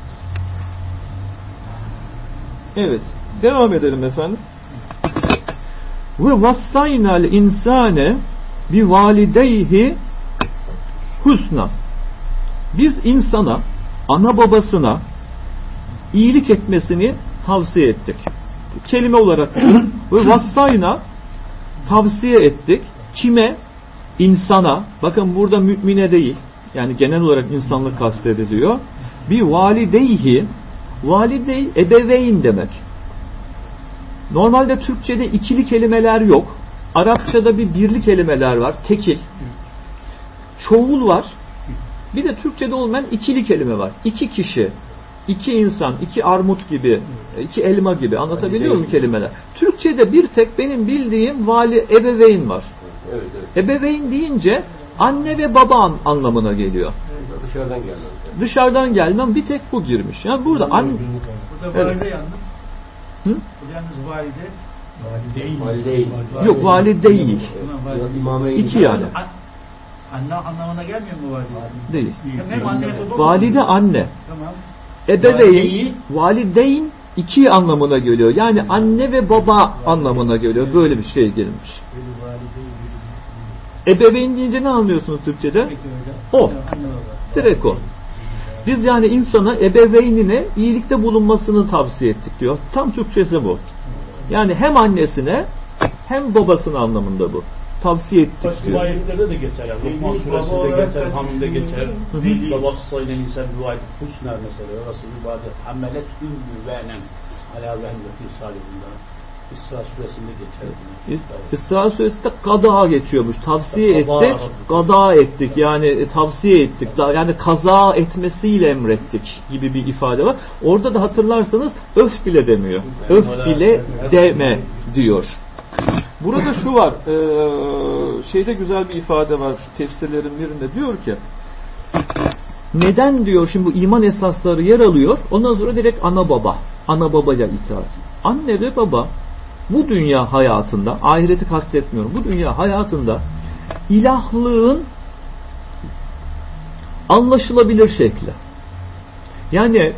Evet. Devam edelim efendim. Ve vassaynal insane bi valideyhi husna. Biz insana, ana babasına iyilik etmesini tavsiye ettik. Kelime olarak ve vassayna tavsiye ettik. Kime? İnsana. Bakın burada mümine değil. Yani genel olarak insanlık kastediliyor. Bir valideyhi, validey ebeveyn demek. Normalde Türkçe'de ikili kelimeler yok. Arapçada bir birli kelimeler var. Tekil. Çoğul var. Bir de Türkçe'de olmayan ikili kelime var. İki kişi, iki insan, iki armut gibi, iki elma gibi. Anlatabiliyor muyum kelimeler? Türkçe'de bir tek benim bildiğim vali, ebeveyn var. Evet, evet. Ebeveyn deyince anne ve baba anlamına geliyor. Dışarıdan gelmem. Dışarıdan gelmem, bir tek bu girmiş. Yani burada anne... Burada valide Evet. yalnız. Hı? Burada yalnız valide. Valideyn. Valideyn. Yok, vali değil. İmameyn. İki yani. Anne anlamına gelmiyor mu valide? Değil. Hem anne baba. Valide anne. Tamam. Ebeveyn, valideyn iki anlamına geliyor. Yani anne ve baba anlamına geliyor. Böyle bir şey gelmiş. Ebeveyn deyince ne anlıyorsunuz Türkçe'de? O. Direkt o. Biz yani insana ebeveynine iyilikte bulunmasını tavsiye ettik diyor. Tam Türkçesi bu. Yani hem annesine hem babasına anlamında bu. Tavsiye ettik başka diyor. Başka ayetlerde de geçer. Yani Lokman suresinde geçer, Hamd'da geçer. Ve vassayla insan rivayet husna mesela. Orası ibadet. Hammelet ünlüvenen ala vehmeti salihinde. İsra suresinde geçer. İsra suresinde kada geçiyormuş. Tavsiye ettik, kada ettik. Yani tavsiye ettik. Yani kaza etmesiyle emrettik gibi bir ifade var. Orada da hatırlarsanız öf bile demiyor. Öf bile deme diyor. Burada şu var. Ee, şeyde güzel bir ifade var. Şu tefsirlerin birinde diyor ki neden diyor şimdi bu iman esasları yer alıyor. Ondan sonra direkt ana baba. Ana babaya itaat. Anne ve baba bu dünya hayatında, ahireti kastetmiyorum, bu dünya hayatında ilahlığın anlaşılabilir şekli. Yani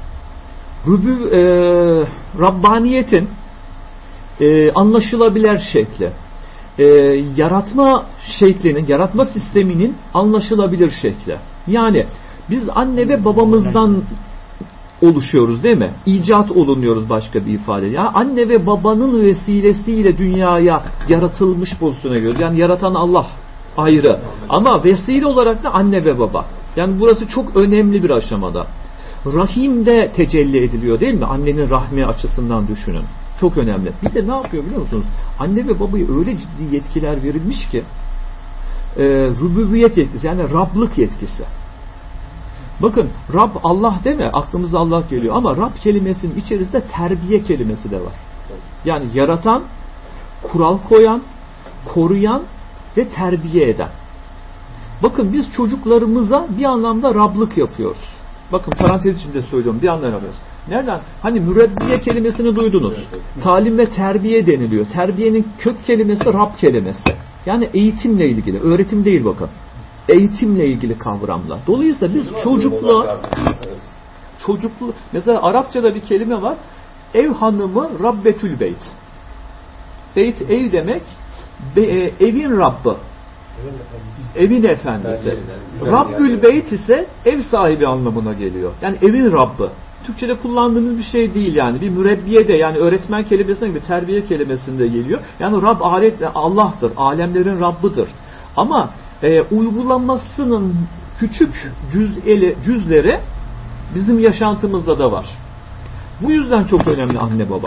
rübü, e, Rabbaniyetin e, anlaşılabilir şekli. E, yaratma şeklinin, yaratma sisteminin anlaşılabilir şekli. Yani biz anne ve babamızdan oluşuyoruz değil mi? İcat olunuyoruz başka bir ifade. Ya anne ve babanın vesilesiyle dünyaya yaratılmış pozisyona geliyoruz. Yani yaratan Allah ayrı. Ama vesile olarak da anne ve baba. Yani burası çok önemli bir aşamada. Rahimde tecelli ediliyor değil mi? Annenin rahmi açısından düşünün. Çok önemli. Bir de ne yapıyor biliyor musunuz? Anne ve babaya öyle ciddi yetkiler verilmiş ki e, rübüviyet yetkisi yani Rablık yetkisi. Bakın Rab Allah değil mi? Aklımıza Allah geliyor ama Rab kelimesinin içerisinde terbiye kelimesi de var. Yani yaratan, kural koyan, koruyan ve terbiye eden. Bakın biz çocuklarımıza bir anlamda Rablık yapıyoruz. Bakın parantez içinde söylüyorum bir anlamda yapıyoruz. Nereden? Hani mürebbiye kelimesini duydunuz. Talim ve terbiye deniliyor. Terbiyenin kök kelimesi Rab kelimesi. Yani eğitimle ilgili, öğretim değil bakın. Eğitimle ilgili kavramlar. Dolayısıyla biz çocukluğa çocuklu mesela Arapçada bir kelime var. Ev hanımı Rabbetül Beyt. Beyt ev demek be, evin Rabbı. Evin efendisi. Rabbül Beyt ise ev sahibi anlamına geliyor. Yani evin Rabbı. Türkçe'de kullandığımız bir şey değil yani. Bir mürebbiye de yani öğretmen kelimesine gibi terbiye kelimesinde geliyor. Yani Rab alet Allah'tır. Alemlerin Rabbıdır. Ama e, uygulamasının küçük cüz'eli, cüzleri bizim yaşantımızda da var. Bu yüzden çok önemli anne baba.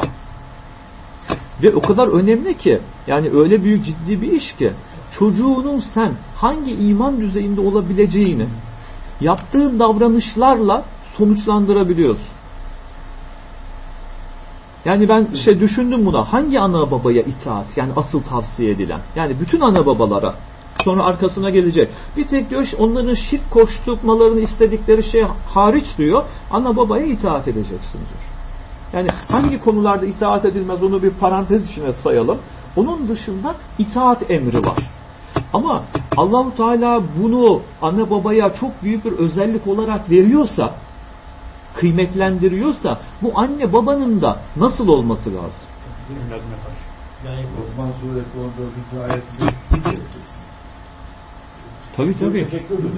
Ve o kadar önemli ki yani öyle büyük ciddi bir iş ki çocuğunun sen hangi iman düzeyinde olabileceğini yaptığın davranışlarla sonuçlandırabiliyorsun. Yani ben şey düşündüm buna. Hangi ana babaya itaat? Yani asıl tavsiye edilen. Yani bütün ana babalara. Sonra arkasına gelecek. Bir tek diyor onların şirk koşturmalarını istedikleri şey hariç diyor. Ana babaya itaat edeceksin diyor. Yani hangi konularda itaat edilmez onu bir parantez içine sayalım. Onun dışında itaat emri var. Ama Allah-u Teala bunu ana babaya çok büyük bir özellik olarak veriyorsa, kıymetlendiriyorsa bu anne babanın da nasıl olması lazım? Lokman suresi on dördüncü ayet. Tabii tabii.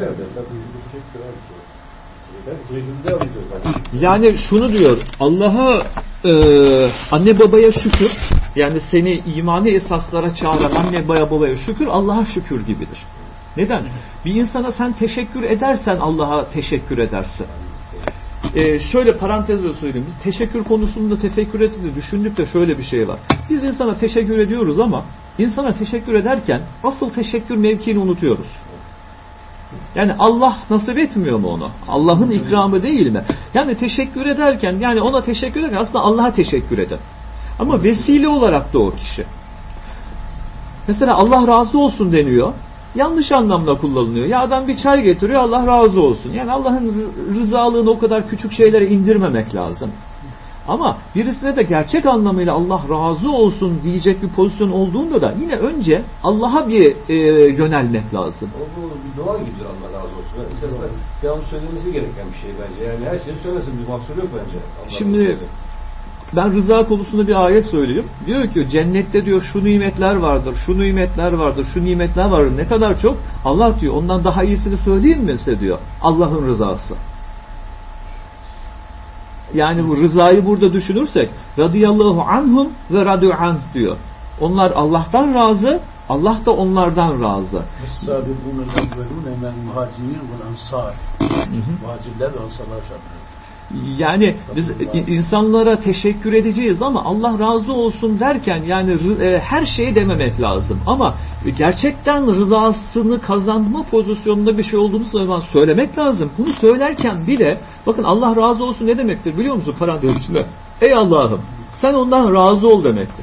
Teşekkür Yani şunu diyor Allah'a e, anne babaya şükür yani seni imani esaslara çağıran anne baba babaya şükür Allah'a şükür gibidir. Neden? Bir insana sen teşekkür edersen Allah'a teşekkür edersin. Ee, şöyle parantezle söyleyeyim. Biz teşekkür konusunda tefekkür ettik de düşündük de şöyle bir şey var. Biz insana teşekkür ediyoruz ama insana teşekkür ederken asıl teşekkür mevkiini unutuyoruz. Yani Allah nasip etmiyor mu onu? Allah'ın ikramı değil mi? Yani teşekkür ederken yani ona teşekkür ederken aslında Allah'a teşekkür eder. Ama vesile olarak da o kişi. Mesela Allah razı olsun deniyor. Yanlış anlamda kullanılıyor. Ya adam bir çay getiriyor Allah razı olsun. Yani Allah'ın rızalığını o kadar küçük şeylere indirmemek lazım. Ama birisine de gerçek anlamıyla Allah razı olsun diyecek bir pozisyon olduğunda da yine önce Allah'a bir e, yönelmek lazım. O bu bir doğa gibidir Allah razı olsun. İstersen devamlı söylemesi gereken bir şey bence. Yani her şeyi söylesin bir mahsur yok bence. Allah Şimdi ben rıza konusunda bir ayet söyleyeyim. Diyor ki cennette diyor şu nimetler vardır, şu nimetler vardır, şu nimetler vardır. Ne kadar çok? Allah diyor ondan daha iyisini söyleyeyim mi size diyor. Allah'ın rızası. Yani bu rızayı burada düşünürsek radıyallahu anhum ve radu anh diyor. Onlar Allah'tan razı, Allah da onlardan razı. Es-sâbikûne el-evvelûne minel muhâcirîn vel ansâr. Muhacirler ve ansarlar şartları. Yani biz insanlara teşekkür edeceğiz ama Allah razı olsun derken yani her şeyi dememek lazım. Ama gerçekten rızasını kazanma pozisyonunda bir şey olduğunu zaman söylemek lazım. Bunu söylerken bile bakın Allah razı olsun ne demektir biliyor musun parantez içinde? Ey Allah'ım sen ondan razı ol demektir.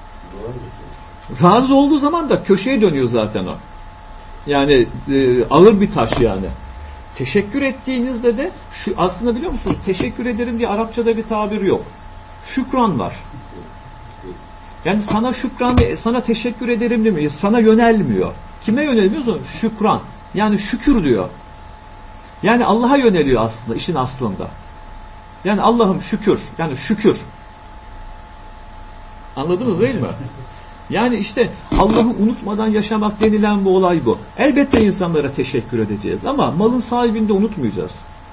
Razı olduğu zaman da köşeye dönüyor zaten o. Yani e, ağır bir taş yani. Teşekkür ettiğinizde de şu aslında biliyor musunuz? Teşekkür ederim diye Arapçada bir tabir yok. Şükran var. Yani sana şükran, sana teşekkür ederim demiyor. Sana yönelmiyor. Kime yönelmiyor? Şükran. Yani şükür diyor. Yani Allah'a yöneliyor aslında işin aslında. Yani Allah'ım şükür. Yani şükür. Anladınız değil mi? Yani işte Allah'ı unutmadan yaşamak denilen bu olay bu. Elbette insanlara teşekkür edeceğiz ama malın sahibini de unutmayacağız.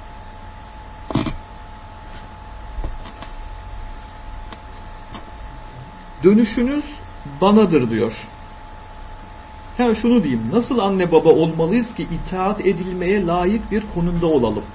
Dönüşünüz banadır diyor. Her şunu diyeyim. Nasıl anne baba olmalıyız ki itaat edilmeye layık bir konumda olalım?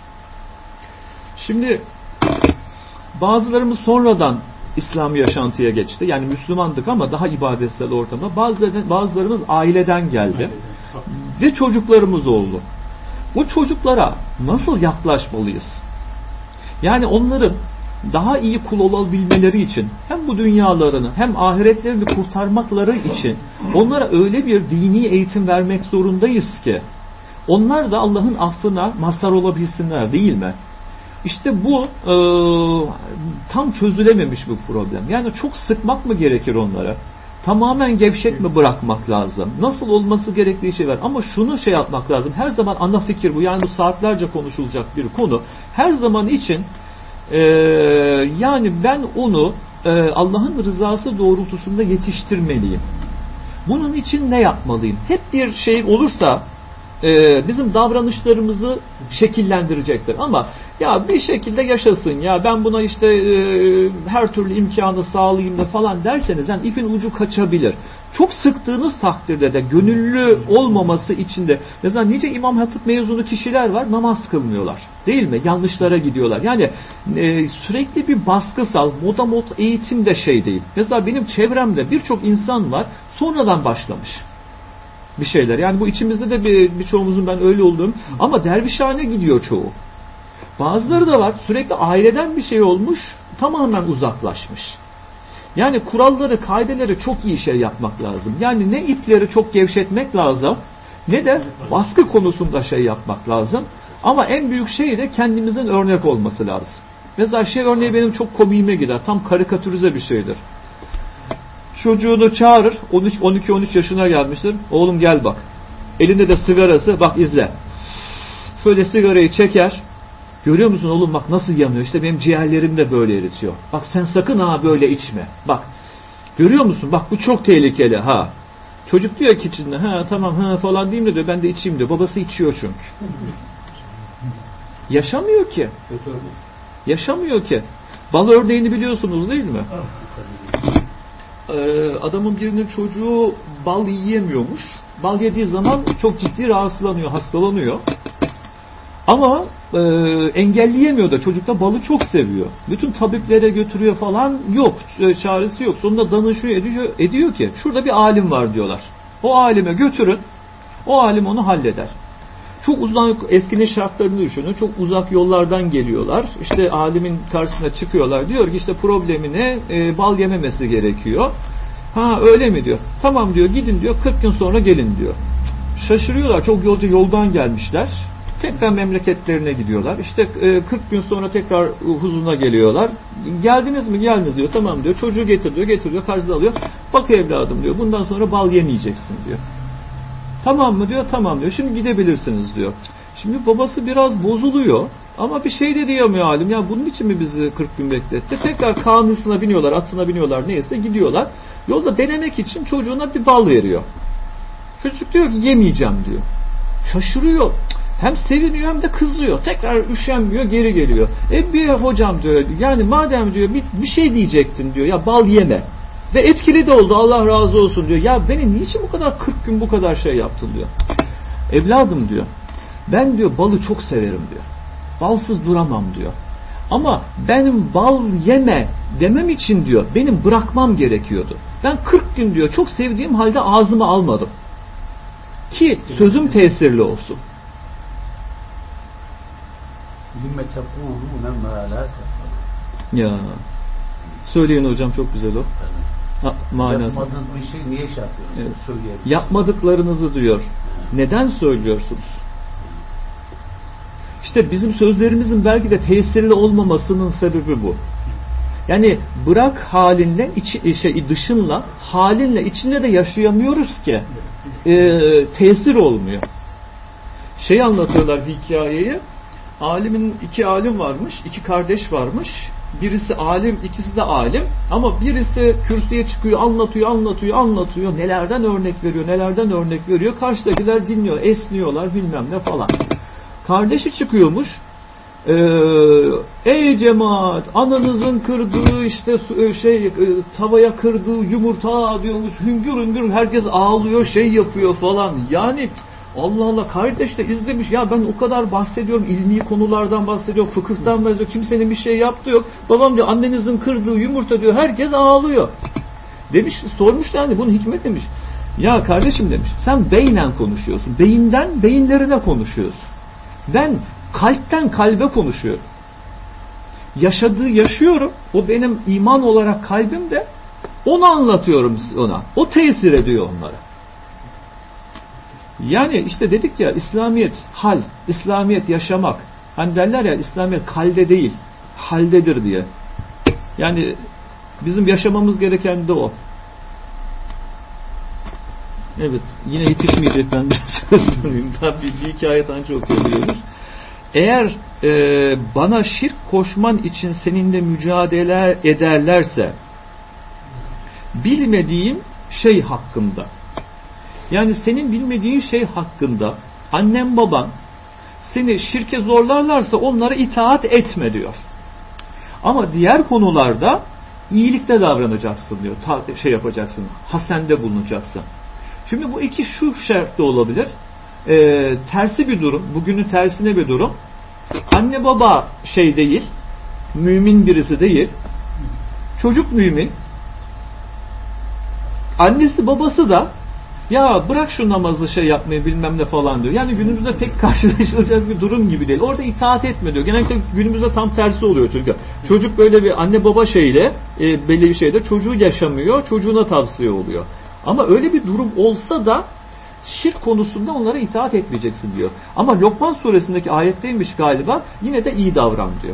Şimdi bazılarımız sonradan İslami yaşantıya geçti. Yani Müslümandık ama daha ibadetsel ortamda. Bazıları, bazılarımız aileden geldi. Ve çocuklarımız oldu. Bu çocuklara nasıl yaklaşmalıyız? Yani onların daha iyi kul olabilmeleri için hem bu dünyalarını hem ahiretlerini kurtarmakları için onlara öyle bir dini eğitim vermek zorundayız ki onlar da Allah'ın affına mazhar olabilsinler değil mi? İşte bu e, tam çözülememiş bir problem. Yani çok sıkmak mı gerekir onlara? Tamamen gevşek mi bırakmak lazım? Nasıl olması gerektiği şey var. Ama şunu şey yapmak lazım. Her zaman ana fikir bu. Yani bu saatlerce konuşulacak bir konu. Her zaman için e, yani ben onu e, Allah'ın rızası doğrultusunda yetiştirmeliyim. Bunun için ne yapmalıyım? Hep bir şey olursa Ee, bizim davranışlarımızı şekillendirecektir. Ama ya bir şekilde yaşasın ya ben buna işte e, her türlü imkanı sağlayayım da falan derseniz yani ipin ucu kaçabilir. Çok sıktığınız takdirde de gönüllü olmaması için de mesela nice İmam Hatip mezunu kişiler var namaz kılmıyorlar. Değil mi? Yanlışlara gidiyorlar. Yani e, sürekli bir baskısal moda mod eğitim de şey değil. Mesela benim çevremde birçok insan var sonradan başlamış bir şeyler. Yani bu içimizde de bir, birçoğumuzun ben öyle olduğum ama dervişhane gidiyor çoğu. Bazıları da var sürekli aileden bir şey olmuş tamamen uzaklaşmış. Yani kuralları, kaideleri çok iyi şey yapmak lazım. Yani ne ipleri çok gevşetmek lazım ne de baskı konusunda şey yapmak lazım. Ama en büyük şey de kendimizin örnek olması lazım. Mesela şey örneği benim çok komiğime gider. Tam karikatürize bir şeydir. Çocuğunu çağırır, on iki on üç yaşına gelmiştir. Oğlum gel bak. Elinde de sigarası, bak izle. Şöyle sigarayı çeker. Görüyor musun oğlum bak nasıl yanıyor. İşte benim ciğerlerim de böyle eritiyor. Bak sen sakın ha böyle içme. Bak. Görüyor musun? Bak bu çok tehlikeli ha. Çocuk diyor ki içinde ha tamam ha falan diyeyim de diyor ben de içeyim diyor. Babası içiyor çünkü. Yaşamıyor ki. Yaşamıyor ki. Bal örneğini biliyorsunuz değil mi? Adamın birinin çocuğu bal yiyemiyormuş. Bal yediği zaman çok ciddi rahatsızlanıyor, hastalanıyor. Ama e, engelleyemiyor da çocuk da balı çok seviyor. Bütün tabiplere götürüyor falan yok. Çaresi yok. Sonunda danışıyor ediyor, ediyor ki şurada bir alim var diyorlar. O alime götürün. O alim onu halleder. Çok uzak eskinin şartlarını düşünün. Çok uzak yollardan geliyorlar. İşte alimin karşısına çıkıyorlar. Diyor ki işte problemine e, bal yememesi gerekiyor. Ha öyle mi diyor. Tamam diyor gidin diyor kırk gün sonra gelin diyor. Şaşırıyorlar. Çok yolcu yoldan gelmişler. Tekrar memleketlerine gidiyorlar. İşte e, kırk gün sonra tekrar huzuruna geliyorlar. Geldiniz mi? Geldiniz diyor. Tamam diyor. Çocuğu getir diyor. Getiriyor. Karşıda alıyor. Bak evladım diyor. Bundan sonra bal yemeyeceksin diyor. Tamam mı diyor. Tamam diyor. Şimdi gidebilirsiniz diyor. Şimdi babası biraz bozuluyor. Ama bir şey de diyemiyor alim. Ya bunun için mi bizi kırk gün bekletti? Tekrar kanısına biniyorlar. Atına biniyorlar. Neyse gidiyorlar. Yolda denemek için çocuğuna bir bal veriyor. Çocuk diyor ki yemeyeceğim diyor. Şaşırıyor. Hem seviniyor hem de kızıyor. Tekrar üşenmiyor, geri geliyor. E bir hocam diyor, yani madem diyor bir, bir şey diyecektin diyor, ya bal yeme. Ve etkili de oldu, Allah razı olsun diyor. Ya beni niçin bu kadar kırk gün bu kadar şey yaptın diyor. Evladım diyor, ben diyor balı çok severim diyor. Balsız duramam diyor. Ama benim bal yeme demem için diyor, benim bırakmam gerekiyordu. Ben kırk gün diyor çok sevdiğim halde ağzıma almadım. Ki sözüm tesirli olsun. Ya. Söyleyin hocam, çok güzel o. Ha, manası. Yapmadığınız bir şey niye şey yapıyorsunuz? Evet. Yapmadıklarınızı diyor. Neden söylüyorsunuz? İşte bizim sözlerimizin belki de tesirli olmamasının sebebi bu. Yani bırak halinle, içi, şey, dışınla, halinle, içinde de yaşayamıyoruz ki e, tesir olmuyor. Şey anlatıyorlar hikayeyi. Alimin iki alim varmış, iki kardeş varmış. Birisi alim, ikisi de alim. Ama birisi kürsüye çıkıyor, anlatıyor, anlatıyor, anlatıyor. Nelerden örnek veriyor, nelerden örnek veriyor. Karşıdakiler dinliyor, esniyorlar, bilmem ne falan. Kardeşi çıkıyormuş. Ee, ey cemaat, ananızın kırdığı işte şey tavaya kırdığı yumurta diyormuş, hüngür hüngür herkes ağlıyor, şey yapıyor falan. Yani Allah Allah, kardeş de izlemiş. Ya ben o kadar bahsediyorum, ilmi konulardan bahsediyorum, fıkıhtan bahsediyorum, kimsenin bir şey yaptığı yok. Babam diyor annenizin kırdığı yumurta diyor, herkes ağlıyor. Demiş, sormuş yani bunun hikmet demiş. Ya kardeşim demiş, sen beynen konuşuyorsun. Beyinden beyinlerine konuşuyorsun. Ben kalpten kalbe konuşuyorum. Yaşadığı yaşıyorum. O benim iman olarak kalbimde. Onu anlatıyorum ona. O tesir ediyor onlara. Yani işte dedik ya, İslamiyet hal, İslamiyet yaşamak. Hani derler ya, İslamiyet kalde değil, haldedir diye. Yani bizim yaşamamız gereken de o. Evet, yine yetişmeyecek, ben de söyleyeyim. Tabii bir hikayeden çok okuyoruz. Eğer e, bana şirk koşman için seninle mücadele ederlerse bilmediğim şey hakkında, yani senin bilmediğin şey hakkında annem baban seni şirke zorlarlarsa onlara itaat etme diyor. Ama diğer konularda iyilikte davranacaksın diyor. Ta, şey yapacaksın, hasende bulunacaksın. Şimdi bu iki şu şartta olabilir. Ee, tersi bir durum, bugünün tersine bir durum. Anne baba şey değil, mümin birisi değil. Çocuk mümin. Annesi babası da ya bırak şu namazı şey yapmayı bilmem ne falan diyor. Yani günümüzde pek karşılaşılacak bir durum gibi değil. Orada itaat etme diyor. Genellikle günümüzde tam tersi oluyor çünkü. Çocuk böyle bir anne baba şeyle e, belli bir şeyde çocuğu yaşamıyor, çocuğuna tavsiye oluyor. Ama öyle bir durum olsa da şirk konusunda onlara itaat etmeyeceksin diyor. Ama Lokman suresindeki ayetteymiş galiba, yine de iyi davran diyor.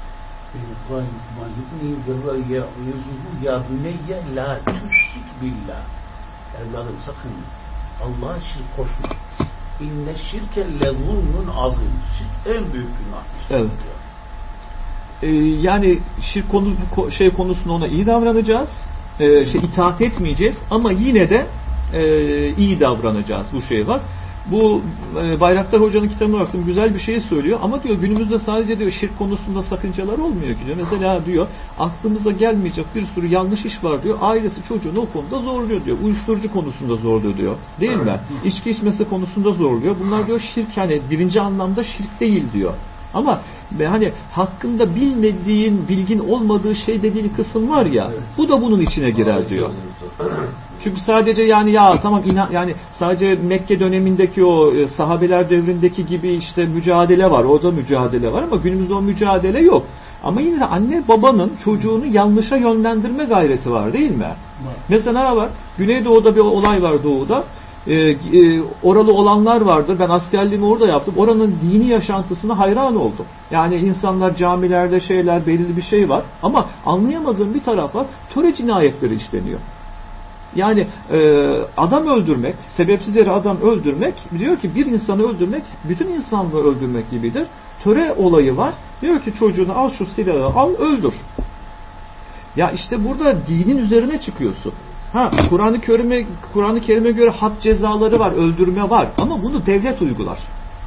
Evladım sakın Allah'a şirk koşma. İnne şirke lezulmun azim. Şirk en büyük günahdır. Evet. Ee, yani şirk konu, şey konusunda ona iyi davranacağız. Ee, şey itaat etmeyeceğiz ama yine de e, iyi davranacağız. Bu şey var. Bu e, Bayraktar Hoca'nın kitabına baktım, güzel bir şey söylüyor ama diyor günümüzde sadece diyor şirk konusunda sakıncalar olmuyor ki diyor. Mesela diyor aklımıza gelmeyecek bir sürü yanlış iş var diyor. Ailesi çocuğunu o konuda zorluyor diyor. Uyuşturucu konusunda zorluyor diyor. Değil mi? İçki içmesi konusunda zorluyor. Bunlar diyor şirk, hani birinci anlamda şirk değil diyor. Ama hani hakkında bilmediğin, bilgin olmadığı şey dediğin kısım var ya, bu da bunun içine girer diyor. Çünkü sadece yani ya tamam inan, yani sadece Mekke dönemindeki o e, sahabeler devrindeki gibi işte mücadele var. Orada mücadele var ama günümüzde o mücadele yok. Ama yine de anne babanın çocuğunu yanlışa yönlendirme gayreti var değil mi? Var. Mesela ne var? Güneydoğu'da bir olay var, doğuda. E, e, oralı olanlar vardır. Ben askerliğimi orada yaptım. Oranın dini yaşantısına hayran oldum. Yani insanlar camilerde şeyler, belirli bir şey var. Ama anlayamadığım bir taraf var. Töre cinayetleri işleniyor. Yani e, adam öldürmek, sebepsiz yere adam öldürmek, diyor ki bir insanı öldürmek, bütün insanlığı öldürmek gibidir. Töre olayı var. Diyor ki çocuğunu al, şu silahı al, öldür. Ya işte burada dinin üzerine çıkıyorsun. Ha, Kur'an-ı Kerim'e Kur'an-ı Kerim'e göre had cezaları var, öldürme var ama bunu devlet uygular.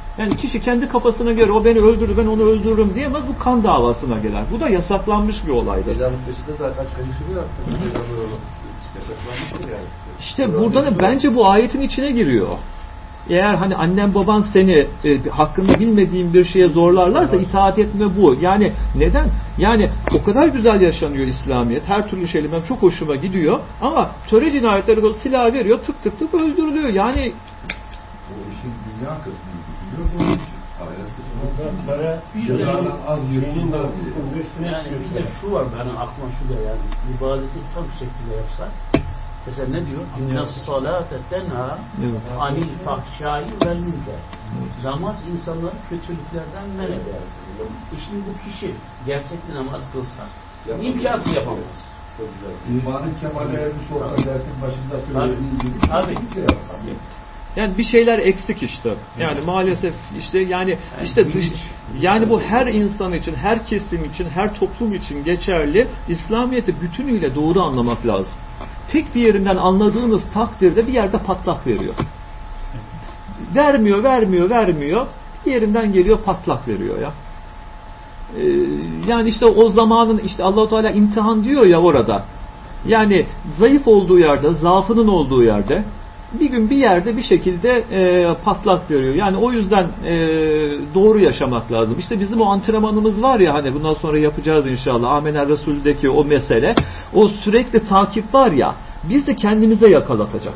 Yani kişi kendi kafasına göre o beni öldürdü, ben onu öldürürüm diyemez. Bu kan davasına gelir. Bu da yasaklanmış bir olaydır. Peygamber'de zaten kayışı yok. Yasaklanmıştır yani. İşte burada da bence bu ayetin içine giriyor. Eğer hani annen baban seni e, hakkında bilmediğin bir şeye zorlarlarsa itaat etme bu. Yani neden? Yani o kadar güzel yaşanıyor İslamiyet. Her türlü şeyle ben çok hoşuma gidiyor. Ama töre cinayetleri silah veriyor, tık tık tık öldürülüyor. Yani o işin dünya kısmını biliyor. Onun için ahiret kısmını para cezadan az yırtılır diye. Yani bir de şu var benim aklıma şu da yani ibadeti tam şekilde yapsak. Mesela ne diyor? İnne salate tenha anil fahşai vel münker. Namaz insanları kötülüklerden men eder. E şimdi bu kişi gerçekten namaz kılsa imkansız yapamaz. İmanın kemale ermiş olan dersin başında söylediğin gibi. Tabii. yani bir şeyler eksik işte. Yani maalesef işte yani işte dış, yani bu her insan için, her kesim için, her toplum için geçerli. İslamiyet'i bütünüyle doğru anlamak lazım. Tek bir yerinden anladığınız takdirde bir yerde patlak veriyor. Vermiyor, vermiyor, vermiyor. Bir yerinden geliyor patlak veriyor ya. Ee, yani işte o zamanın işte Allah-u Teala imtihan diyor ya orada. Yani zayıf olduğu yerde, zaafının olduğu yerde bir gün bir yerde bir şekilde e, patlak veriyor. Yani o yüzden e, doğru yaşamak lazım. İşte bizim o antrenmanımız var ya hani bundan sonra yapacağız inşallah. Amener Resul'deki o mesele. O sürekli takip var ya bizi kendimize yakalatacak.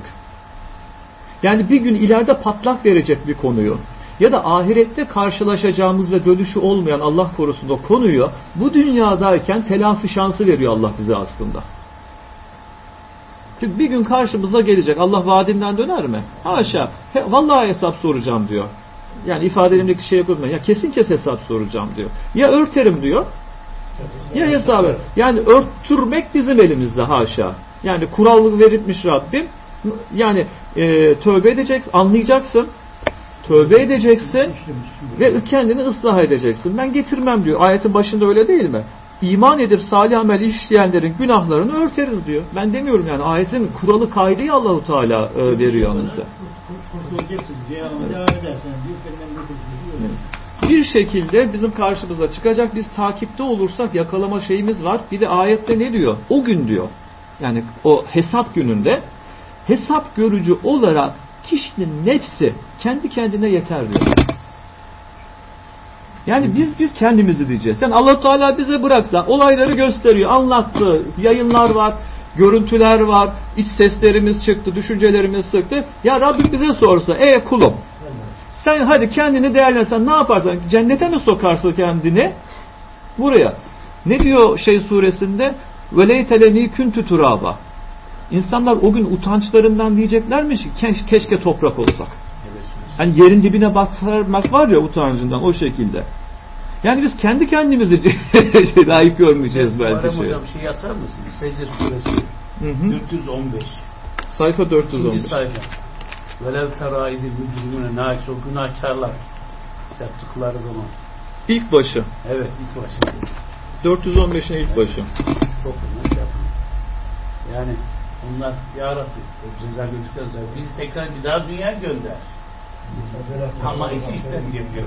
Yani bir gün ileride patlak verecek bir konuyu ya da ahirette karşılaşacağımız ve dönüşü olmayan Allah korusun o konuyu bu dünyadayken telafi şansı veriyor Allah bize aslında. Çünkü bir gün karşımıza gelecek. Allah vaadinden döner mi? Haşa. He, vallahi hesap soracağım diyor. Yani ifadelimdeki şey yapılmıyor. Ya kesin kes hesap soracağım diyor. Ya örterim diyor. Ya hesabı. Yani örttürmek bizim elimizde haşa. Yani kural verilmiş Rabbim. Yani e, tövbe edeceksin, anlayacaksın. Tövbe edeceksin ve kendini ıslah edeceksin. Ben getirmem diyor. Ayetin başında öyle değil mi? İman edip salih amel işleyenlerin günahlarını örteriz diyor. Ben demiyorum yani ayetin kuralı kaideyi Allahu Teala e, veriyor bize. Bir şekilde bizim karşımıza çıkacak. Biz takipte olursak yakalama şeyimiz var. Bir de ayette ne diyor? O gün diyor. Yani o hesap gününde hesap görücü olarak kişinin nefsi kendi kendine yeter diyor. Yani biz biz kendimizi diyeceğiz. Yani Allah Teala bize bıraksa olayları gösteriyor, anlattı, yayınlar var, görüntüler var, iç seslerimiz çıktı, düşüncelerimiz çıktı. Ya Rabbim bize sorsa, ey kulum, sen hadi kendini değerlensen ne yaparsan, cennete mi sokarsın kendini? Buraya. Ne diyor şey suresinde? Veleyteleni küntü turaba. İnsanlar o gün utançlarından diyeceklermiş ki keşke toprak olsak. Hani yerin dibine batırmak var ya utancından o şekilde. Yani biz kendi kendimizi layık görmeyeceğiz belki. Muharrem Hocam şey yazar mısınız? Secde suresi hı hı. dört yüz on beş. Sayfa dört yüz on beş. İkinci sayfa. Velev teraidil mücrimine nâis o günahkarlar yaptıkları zaman. İlk başı. Evet ilk başı. dört yüz on beşin ilk başı. Çok önemli yapın. Yani onlar ya Rabbi o ceza gördükten sonra biz tekrar bir daha dünya gönder. Ama işi işten getiriyor.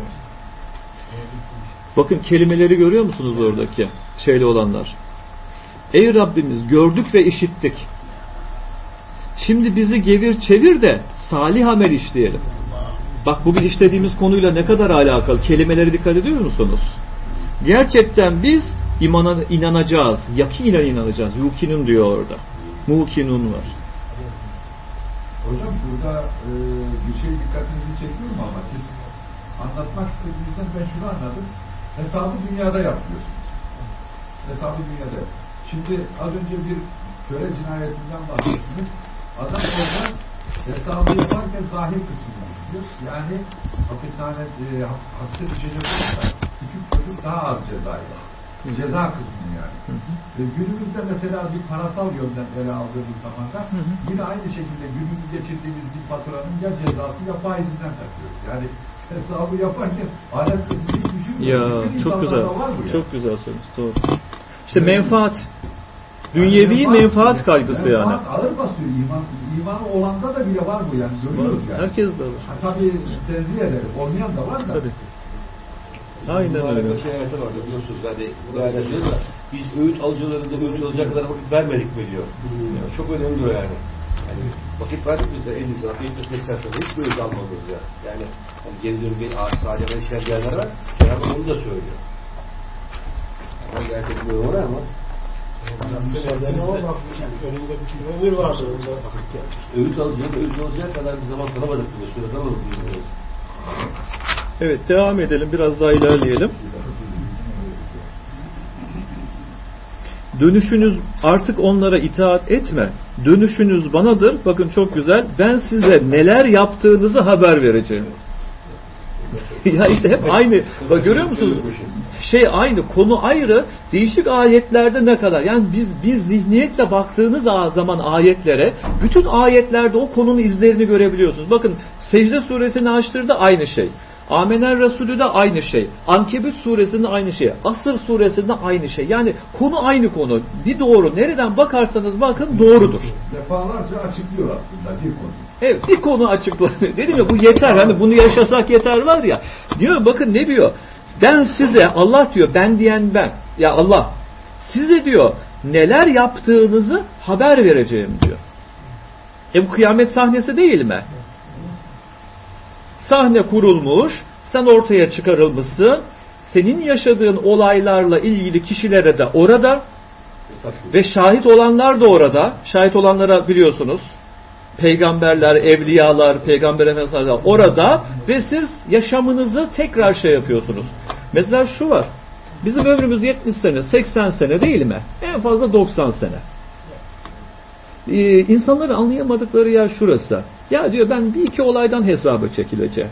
Bakın kelimeleri görüyor musunuz oradaki şeyli olanlar? Ey Rabbimiz gördük ve işittik. Şimdi bizi gevir çevir de salih amel işleyelim. Bak bugün işlediğimiz konuyla ne kadar alakalı. Kelimelere dikkat ediyor musunuz? Gerçekten biz imana inanacağız. Yakinen inanacağız. Yukinun diyor orada. Mukinun var. Hocam burada e, bir şey dikkatinizi çekiyor mu ama siz anlatmak istediğinizden ben şunu anladım. Hesabı dünyada yapıyorsunuz. Hesabı dünyada. Şimdi az önce bir köle cinayetinden bahsettiniz. Adam orada hesabı yaparken zahir kısmından gidiyor. Yani hapishane e, hapse düşecek olursa küçük çocuk daha az cezayı var. Ceza kısmı yani. Hı hı. E, günümüzde mesela bir parasal yönden ele aldığımız zaman da hı hı. yine aynı şekilde günümüzü geçirdiğimiz bir faturanın ya cezası ya faizinden takıyoruz. Yani hesabı yaparken alet kısmı hiç düşünmüyoruz. Ya çok güzel. Var bu çok yani. güzel söylediniz. Doğru. İşte menfaat Dünyevi yani menfaat kaygısı yani. Menfaat ağır basıyor. İman, imanı olanda da bile var bu yani. Görüyoruz yani. Herkes de var. Ha, tabii tenzih ederim. Olmayan da var da. Tabii. Aynen öyle. Bir şey hayatı vardı biliyorsunuz. Yani değerlendiriyoruz da biz öğüt alıcılarında öğüt alacak kadar vakit vermedik mi diyor. Yani çok önemli o yani. Yani vakit verdik biz de elli sene, yetmiş seksen sene hiç öğüt almadınız ya. Yani hani geri dönüp bir ağaç sağlayan işler diyenler var. Yani onu da söylüyor. Ben gerçekten bilmiyorum oraya ama Ömür vardı. öğüt alacak, öğüt alacak kadar bir zaman kalamadık diyor. Süre kalamadık diyor. Evet, devam edelim. Biraz daha ilerleyelim. Dönüşünüz artık onlara itaat etme. Dönüşünüz banadır. Bakın çok güzel. Ben size neler yaptığınızı haber vereceğim. Ya işte hep aynı. Bak görüyor musunuz? Şey aynı, konu ayrı. Değişik ayetlerde ne kadar? Yani biz biz zihniyetle baktığınız zaman ayetlere, bütün ayetlerde o konunun izlerini görebiliyorsunuz. Bakın Secde suresini açtığında aynı şey. Amener Resulü de aynı şey. Ankebut suresinde aynı şey. Asır suresinde aynı şey. Yani konu aynı konu. Bir doğru. Nereden bakarsanız bakın doğrudur. Defalarca açıklıyor aslında bir konu. Evet, bir konu açıklanıyor. Dedim ya bu yeter. Hani bunu yaşasak yeter var ya. Diyor bakın ne diyor? Ben size, Allah diyor, ben diyen ben. Ya Allah, size diyor neler yaptığınızı haber vereceğim diyor. E bu kıyamet sahnesi değil mi? Sahne kurulmuş, sen ortaya çıkarılmışsın, senin yaşadığın olaylarla ilgili kişilere de orada ve şahit olanlar da orada. Şahit olanlara biliyorsunuz, peygamberler, evliyalar, peygamber efendimiz orada ve siz yaşamınızı tekrar şey yapıyorsunuz. Mesela şu var, bizim ömrümüz yetmiş sene, seksen sene değil mi? En fazla doksan sene. Ee, insanların anlayamadıkları yer şurası. Ya diyor ben bir iki olaydan hesaba çekileceğim.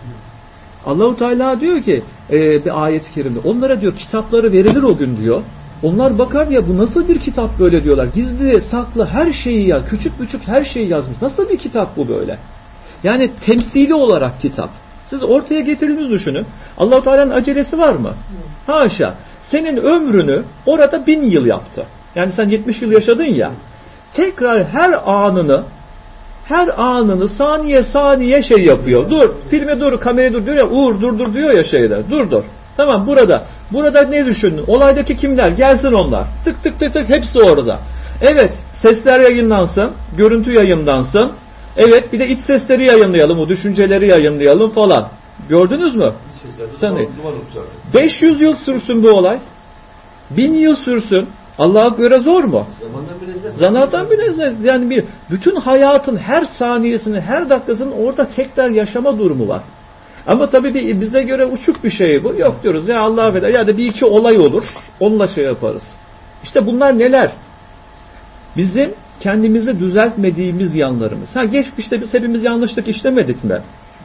Allah-u Teala diyor ki e, bir ayet-i kerimde onlara diyor kitapları verilir o gün diyor. Onlar bakar ya bu nasıl bir kitap böyle diyorlar. Gizli, saklı her şeyi ya, küçük küçük her şeyi yazmış. Nasıl bir kitap bu böyle? Yani temsili olarak kitap. Siz ortaya getirdiğinizi düşünün. Allah-u Teala'nın acelesi var mı? Haşa. Senin ömrünü orada bin yıl yaptı. Yani sen yetmiş yıl yaşadın ya. Tekrar her anını her anını saniye saniye şey yapıyor. Dur, filme dur, kameraya dur diyor ya. Uğur dur dur diyor ya şeyde. Dur dur. Tamam burada. Burada ne düşündün? Olaydaki kimler? Gelsin onlar. Tık tık tık tık hepsi orada. Evet, sesler yayınlansın, görüntü yayınlansın. Evet, bir de iç sesleri yayınlayalım, o düşünceleri yayınlayalım falan. Gördünüz mü? Sen beş yüz yıl sürsün bu olay. bin yıl sürsün. Allah'a göre zor mu? Zamandan münezzeh. Yani bir bütün hayatın her saniyesini, her dakikasının orada tekrar yaşama durumu var. Ama tabii bir, bize göre uçuk bir şey bu. Yok diyoruz ya Allah'a veda. Ya da bir iki olay olur. Onunla şey yaparız. İşte bunlar neler? Bizim kendimizi düzeltmediğimiz yanlarımız. Ha geçmişte biz hepimiz yanlışlık işlemedik mi?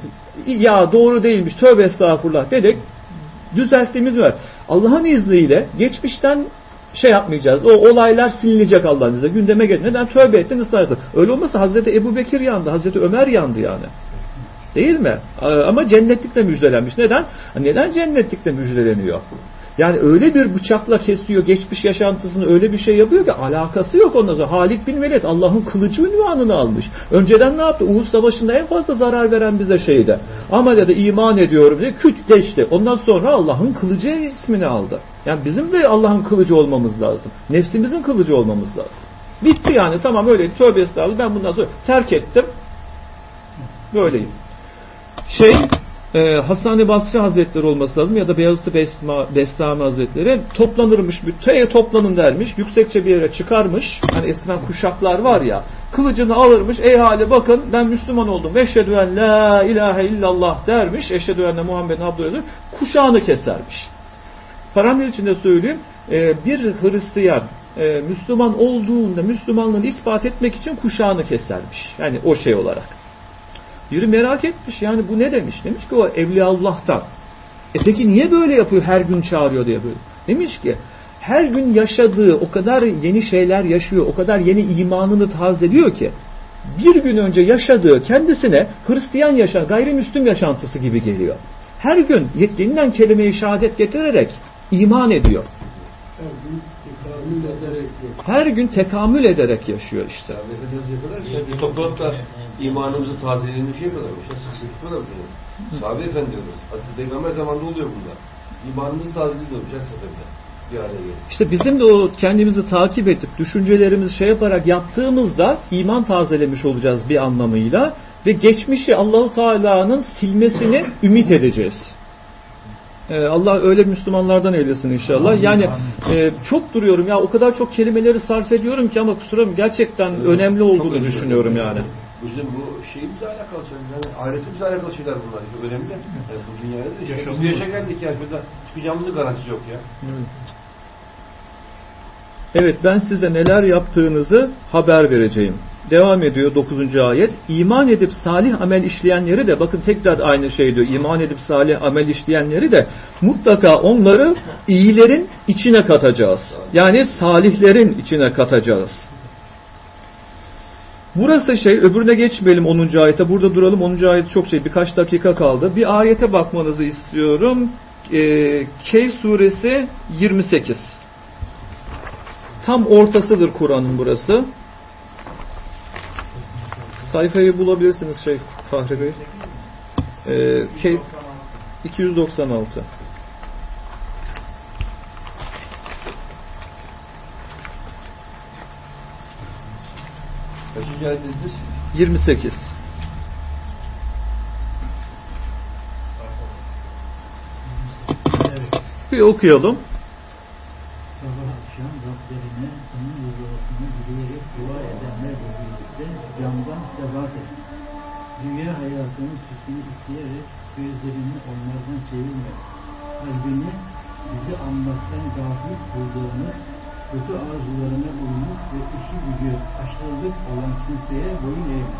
Ya doğru değilmiş. Tövbe estağfurullah dedik. Düzelttiğimiz var. Allah'ın izniyle geçmişten şey yapmayacağız. O olaylar silinecek Allah'ın izniyle. Gündeme gelir. Neden? Tövbe ettin, ıslah ettin. Öyle olmasa Hazreti Ebu Bekir yandı. Hazreti Ömer yandı yani. Değil mi? Ama cennetlikle müjdelenmiş. Neden? Neden cennetlikle müjdeleniyor? Yani öyle bir bıçakla kesiyor, geçmiş yaşantısını öyle bir şey yapıyor ki alakası yok ondan sonra. Halid bin Velid Allah'ın kılıcı ünvanını almış. Önceden ne yaptı? Uhud Savaşı'nda en fazla zarar veren bize şeydi. Ama dedi iman ediyorum diye küt geçti. Ondan sonra Allah'ın kılıcı ismini aldı. Yani bizim de Allah'ın kılıcı olmamız lazım. Nefsimizin kılıcı olmamız lazım. Bitti yani tamam öyleydi. Tövbe estağfurullah ben bundan sonra terk ettim. Böyleyim. Şey e, Hasan-ı Basri Hazretleri olması lazım ya da Beyazıt Bestami Hazretleri toplanırmış, bütçeye toplanın dermiş, yüksekçe bir yere çıkarmış. Hani eskiden kuşaklar var ya, kılıcını alırmış, ey hali bakın ben Müslüman oldum, eşhedü en la ilahe illallah dermiş, eşhedü enne Muhammed'in abdühü, kuşağını kesermiş. Parantez içinde söyleyeyim, e, bir Hristiyan e, Müslüman olduğunda Müslümanlığını ispat etmek için kuşağını kesermiş. Yani o şey olarak. Biri merak etmiş yani bu ne demiş? Demiş ki o Evliyaullah'tan. E peki niye böyle yapıyor her gün çağırıyor diye böyle. Demiş ki her gün yaşadığı o kadar yeni şeyler yaşıyor, o kadar yeni imanını tazeliyor ki bir gün önce yaşadığı kendisine Hristiyan yaşam, gayrimüslim yaşantısı gibi geliyor. Her gün yeniden kelime-i şehadet getirerek iman ediyor. Yani büyük ikramiye Her gün tekamül ederek yaşıyor işte. Efendimiz toplanıp da imanımızı tazeleyelim bir şey yapıyorlarmış. Sık sık yapıyorlarmış. Sahabe Efendimiz, Hazreti Peygamber zamanında oluyor bunda. İmanımızı tazeliyormuş her seferinde. Bir araya gelip. İşte bizim de o kendimizi takip edip, düşüncelerimizi şey yaparak yaptığımızda iman tazelemiş olacağız bir anlamıyla ve geçmişi Allahu Teala'nın silmesini ümit edeceğiz. Ee, Allah öyle Müslümanlardan eylesin inşallah. Yani e, çok duruyorum ya, o kadar çok kelimeleri sarf ediyorum ki ama kusura bakmayın, gerçekten evet, önemli olduğunu düşünüyorum yani. Bizim bu şeyimizle alakalı şeyler, yani ahiretimizle alakalı şeyler bunlar. Çok önemli. Yani bu dünyada da bu yaşa geldik yani, şurada çıkacağımızın garantisi yok ya. Evet. Evet, ben size neler yaptığınızı haber vereceğim. Devam ediyor dokuzuncu ayet. İman edip salih amel işleyenleri de, bakın tekrar aynı şey diyor. İman edip salih amel işleyenleri de mutlaka onları iyilerin içine katacağız. Yani salihlerin içine katacağız. Burası şey, öbürüne geçmeyelim onuncu ayete. Burada duralım. onuncu ayet çok şey, birkaç dakika kaldı. Bir ayete bakmanızı istiyorum. Ee, Kehf suresi yirmi sekiz. Tam ortasıdır Kur'an'ın burası. Sayfayı bulabilirsiniz şey Fahri Bey. Ee, Kehf iki yüz doksan altı. Kaçıncı ayetizdir? yirmi sekiz. Bir okuyalım. Sabah akşam Rablerine onun rızasını dileyerek dua edenlerle birlikte camdan sebat et. Dünya hayatının süsünü isteyerek gözlerini onlardan çevirme. Kalbini bizi anmaktan gafil bulduğumuz, kötü arzularına uymuş ve işi gücü aşırılık olan kimseye boyun eğme.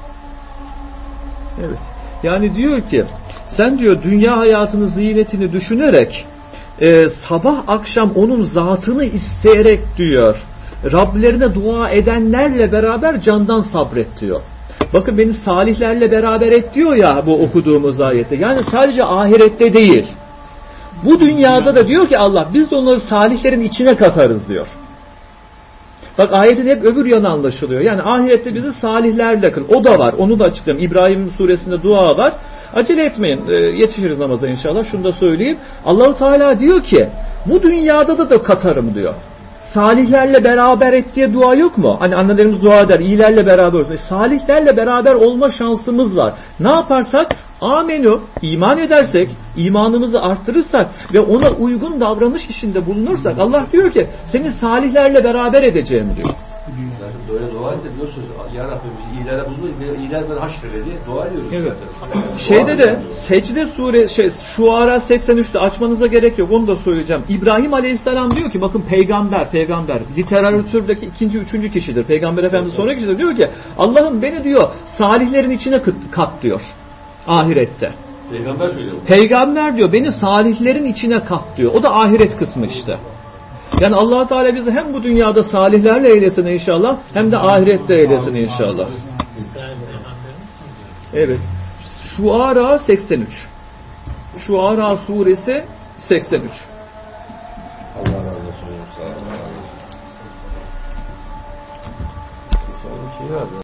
Evet. Yani diyor ki, sen diyor dünya hayatının ziynetini düşünerek Ee, sabah akşam onun zatını isteyerek diyor, Rablerine dua edenlerle beraber candan sabret diyor. Bakın beni salihlerle beraber et diyor ya bu okuduğumuz ayette. Yani sadece ahirette değil. Bu dünyada da diyor ki Allah, biz de onları salihlerin içine katarız diyor. Bak ayetin hep öbür yanı anlaşılıyor. Yani ahirette bizi salihlerle kıl. O da var. Onu da açıklayayım. İbrahim suresinde dua var. Acele etmeyin. E, yetişiriz namaza inşallah. Şunu da söyleyeyim. Allah-u Teala diyor ki bu dünyada da da katarım diyor. Salihlerle beraber et diye dua yok mu? Hani annelerimiz dua eder. İyilerle beraber olsun. E, salihlerle beraber olma şansımız var. Ne yaparsak? Amenü, iman edersek, imanımızı arttırırsak ve ona uygun davranış işinde bulunursak Allah diyor ki seni salihlerle beraber edeceğim diyor. Zaten böyle dua ediyorsunuz. Ya Rabbim iyilerle bulunur, iyilerle haşr diye dua ediyoruz. Evet. Şeyde de Secde sure şey Şuara seksen üçte açmanıza gerek yok. Onu da söyleyeceğim. İbrahim Aleyhisselam diyor ki bakın peygamber, peygamber literatürdeki ikinci, üçüncü kişidir. Peygamber Efendimiz sonraki kişidir. Diyor ki Allah'ım beni diyor salihlerin içine kat diyor. Ahirette. Peygamber söylüyor. Peygamber diyor beni salihlerin içine kat diyor. O da ahiret kısmı işte. Yani Allah Teala bizi hem bu dünyada salihlerle eylesin inşallah hem de ahirette eylesin inşallah. Evet. Şuara seksen üç. Şuara suresi seksen üç. Allah razı olsun. Sağ olun.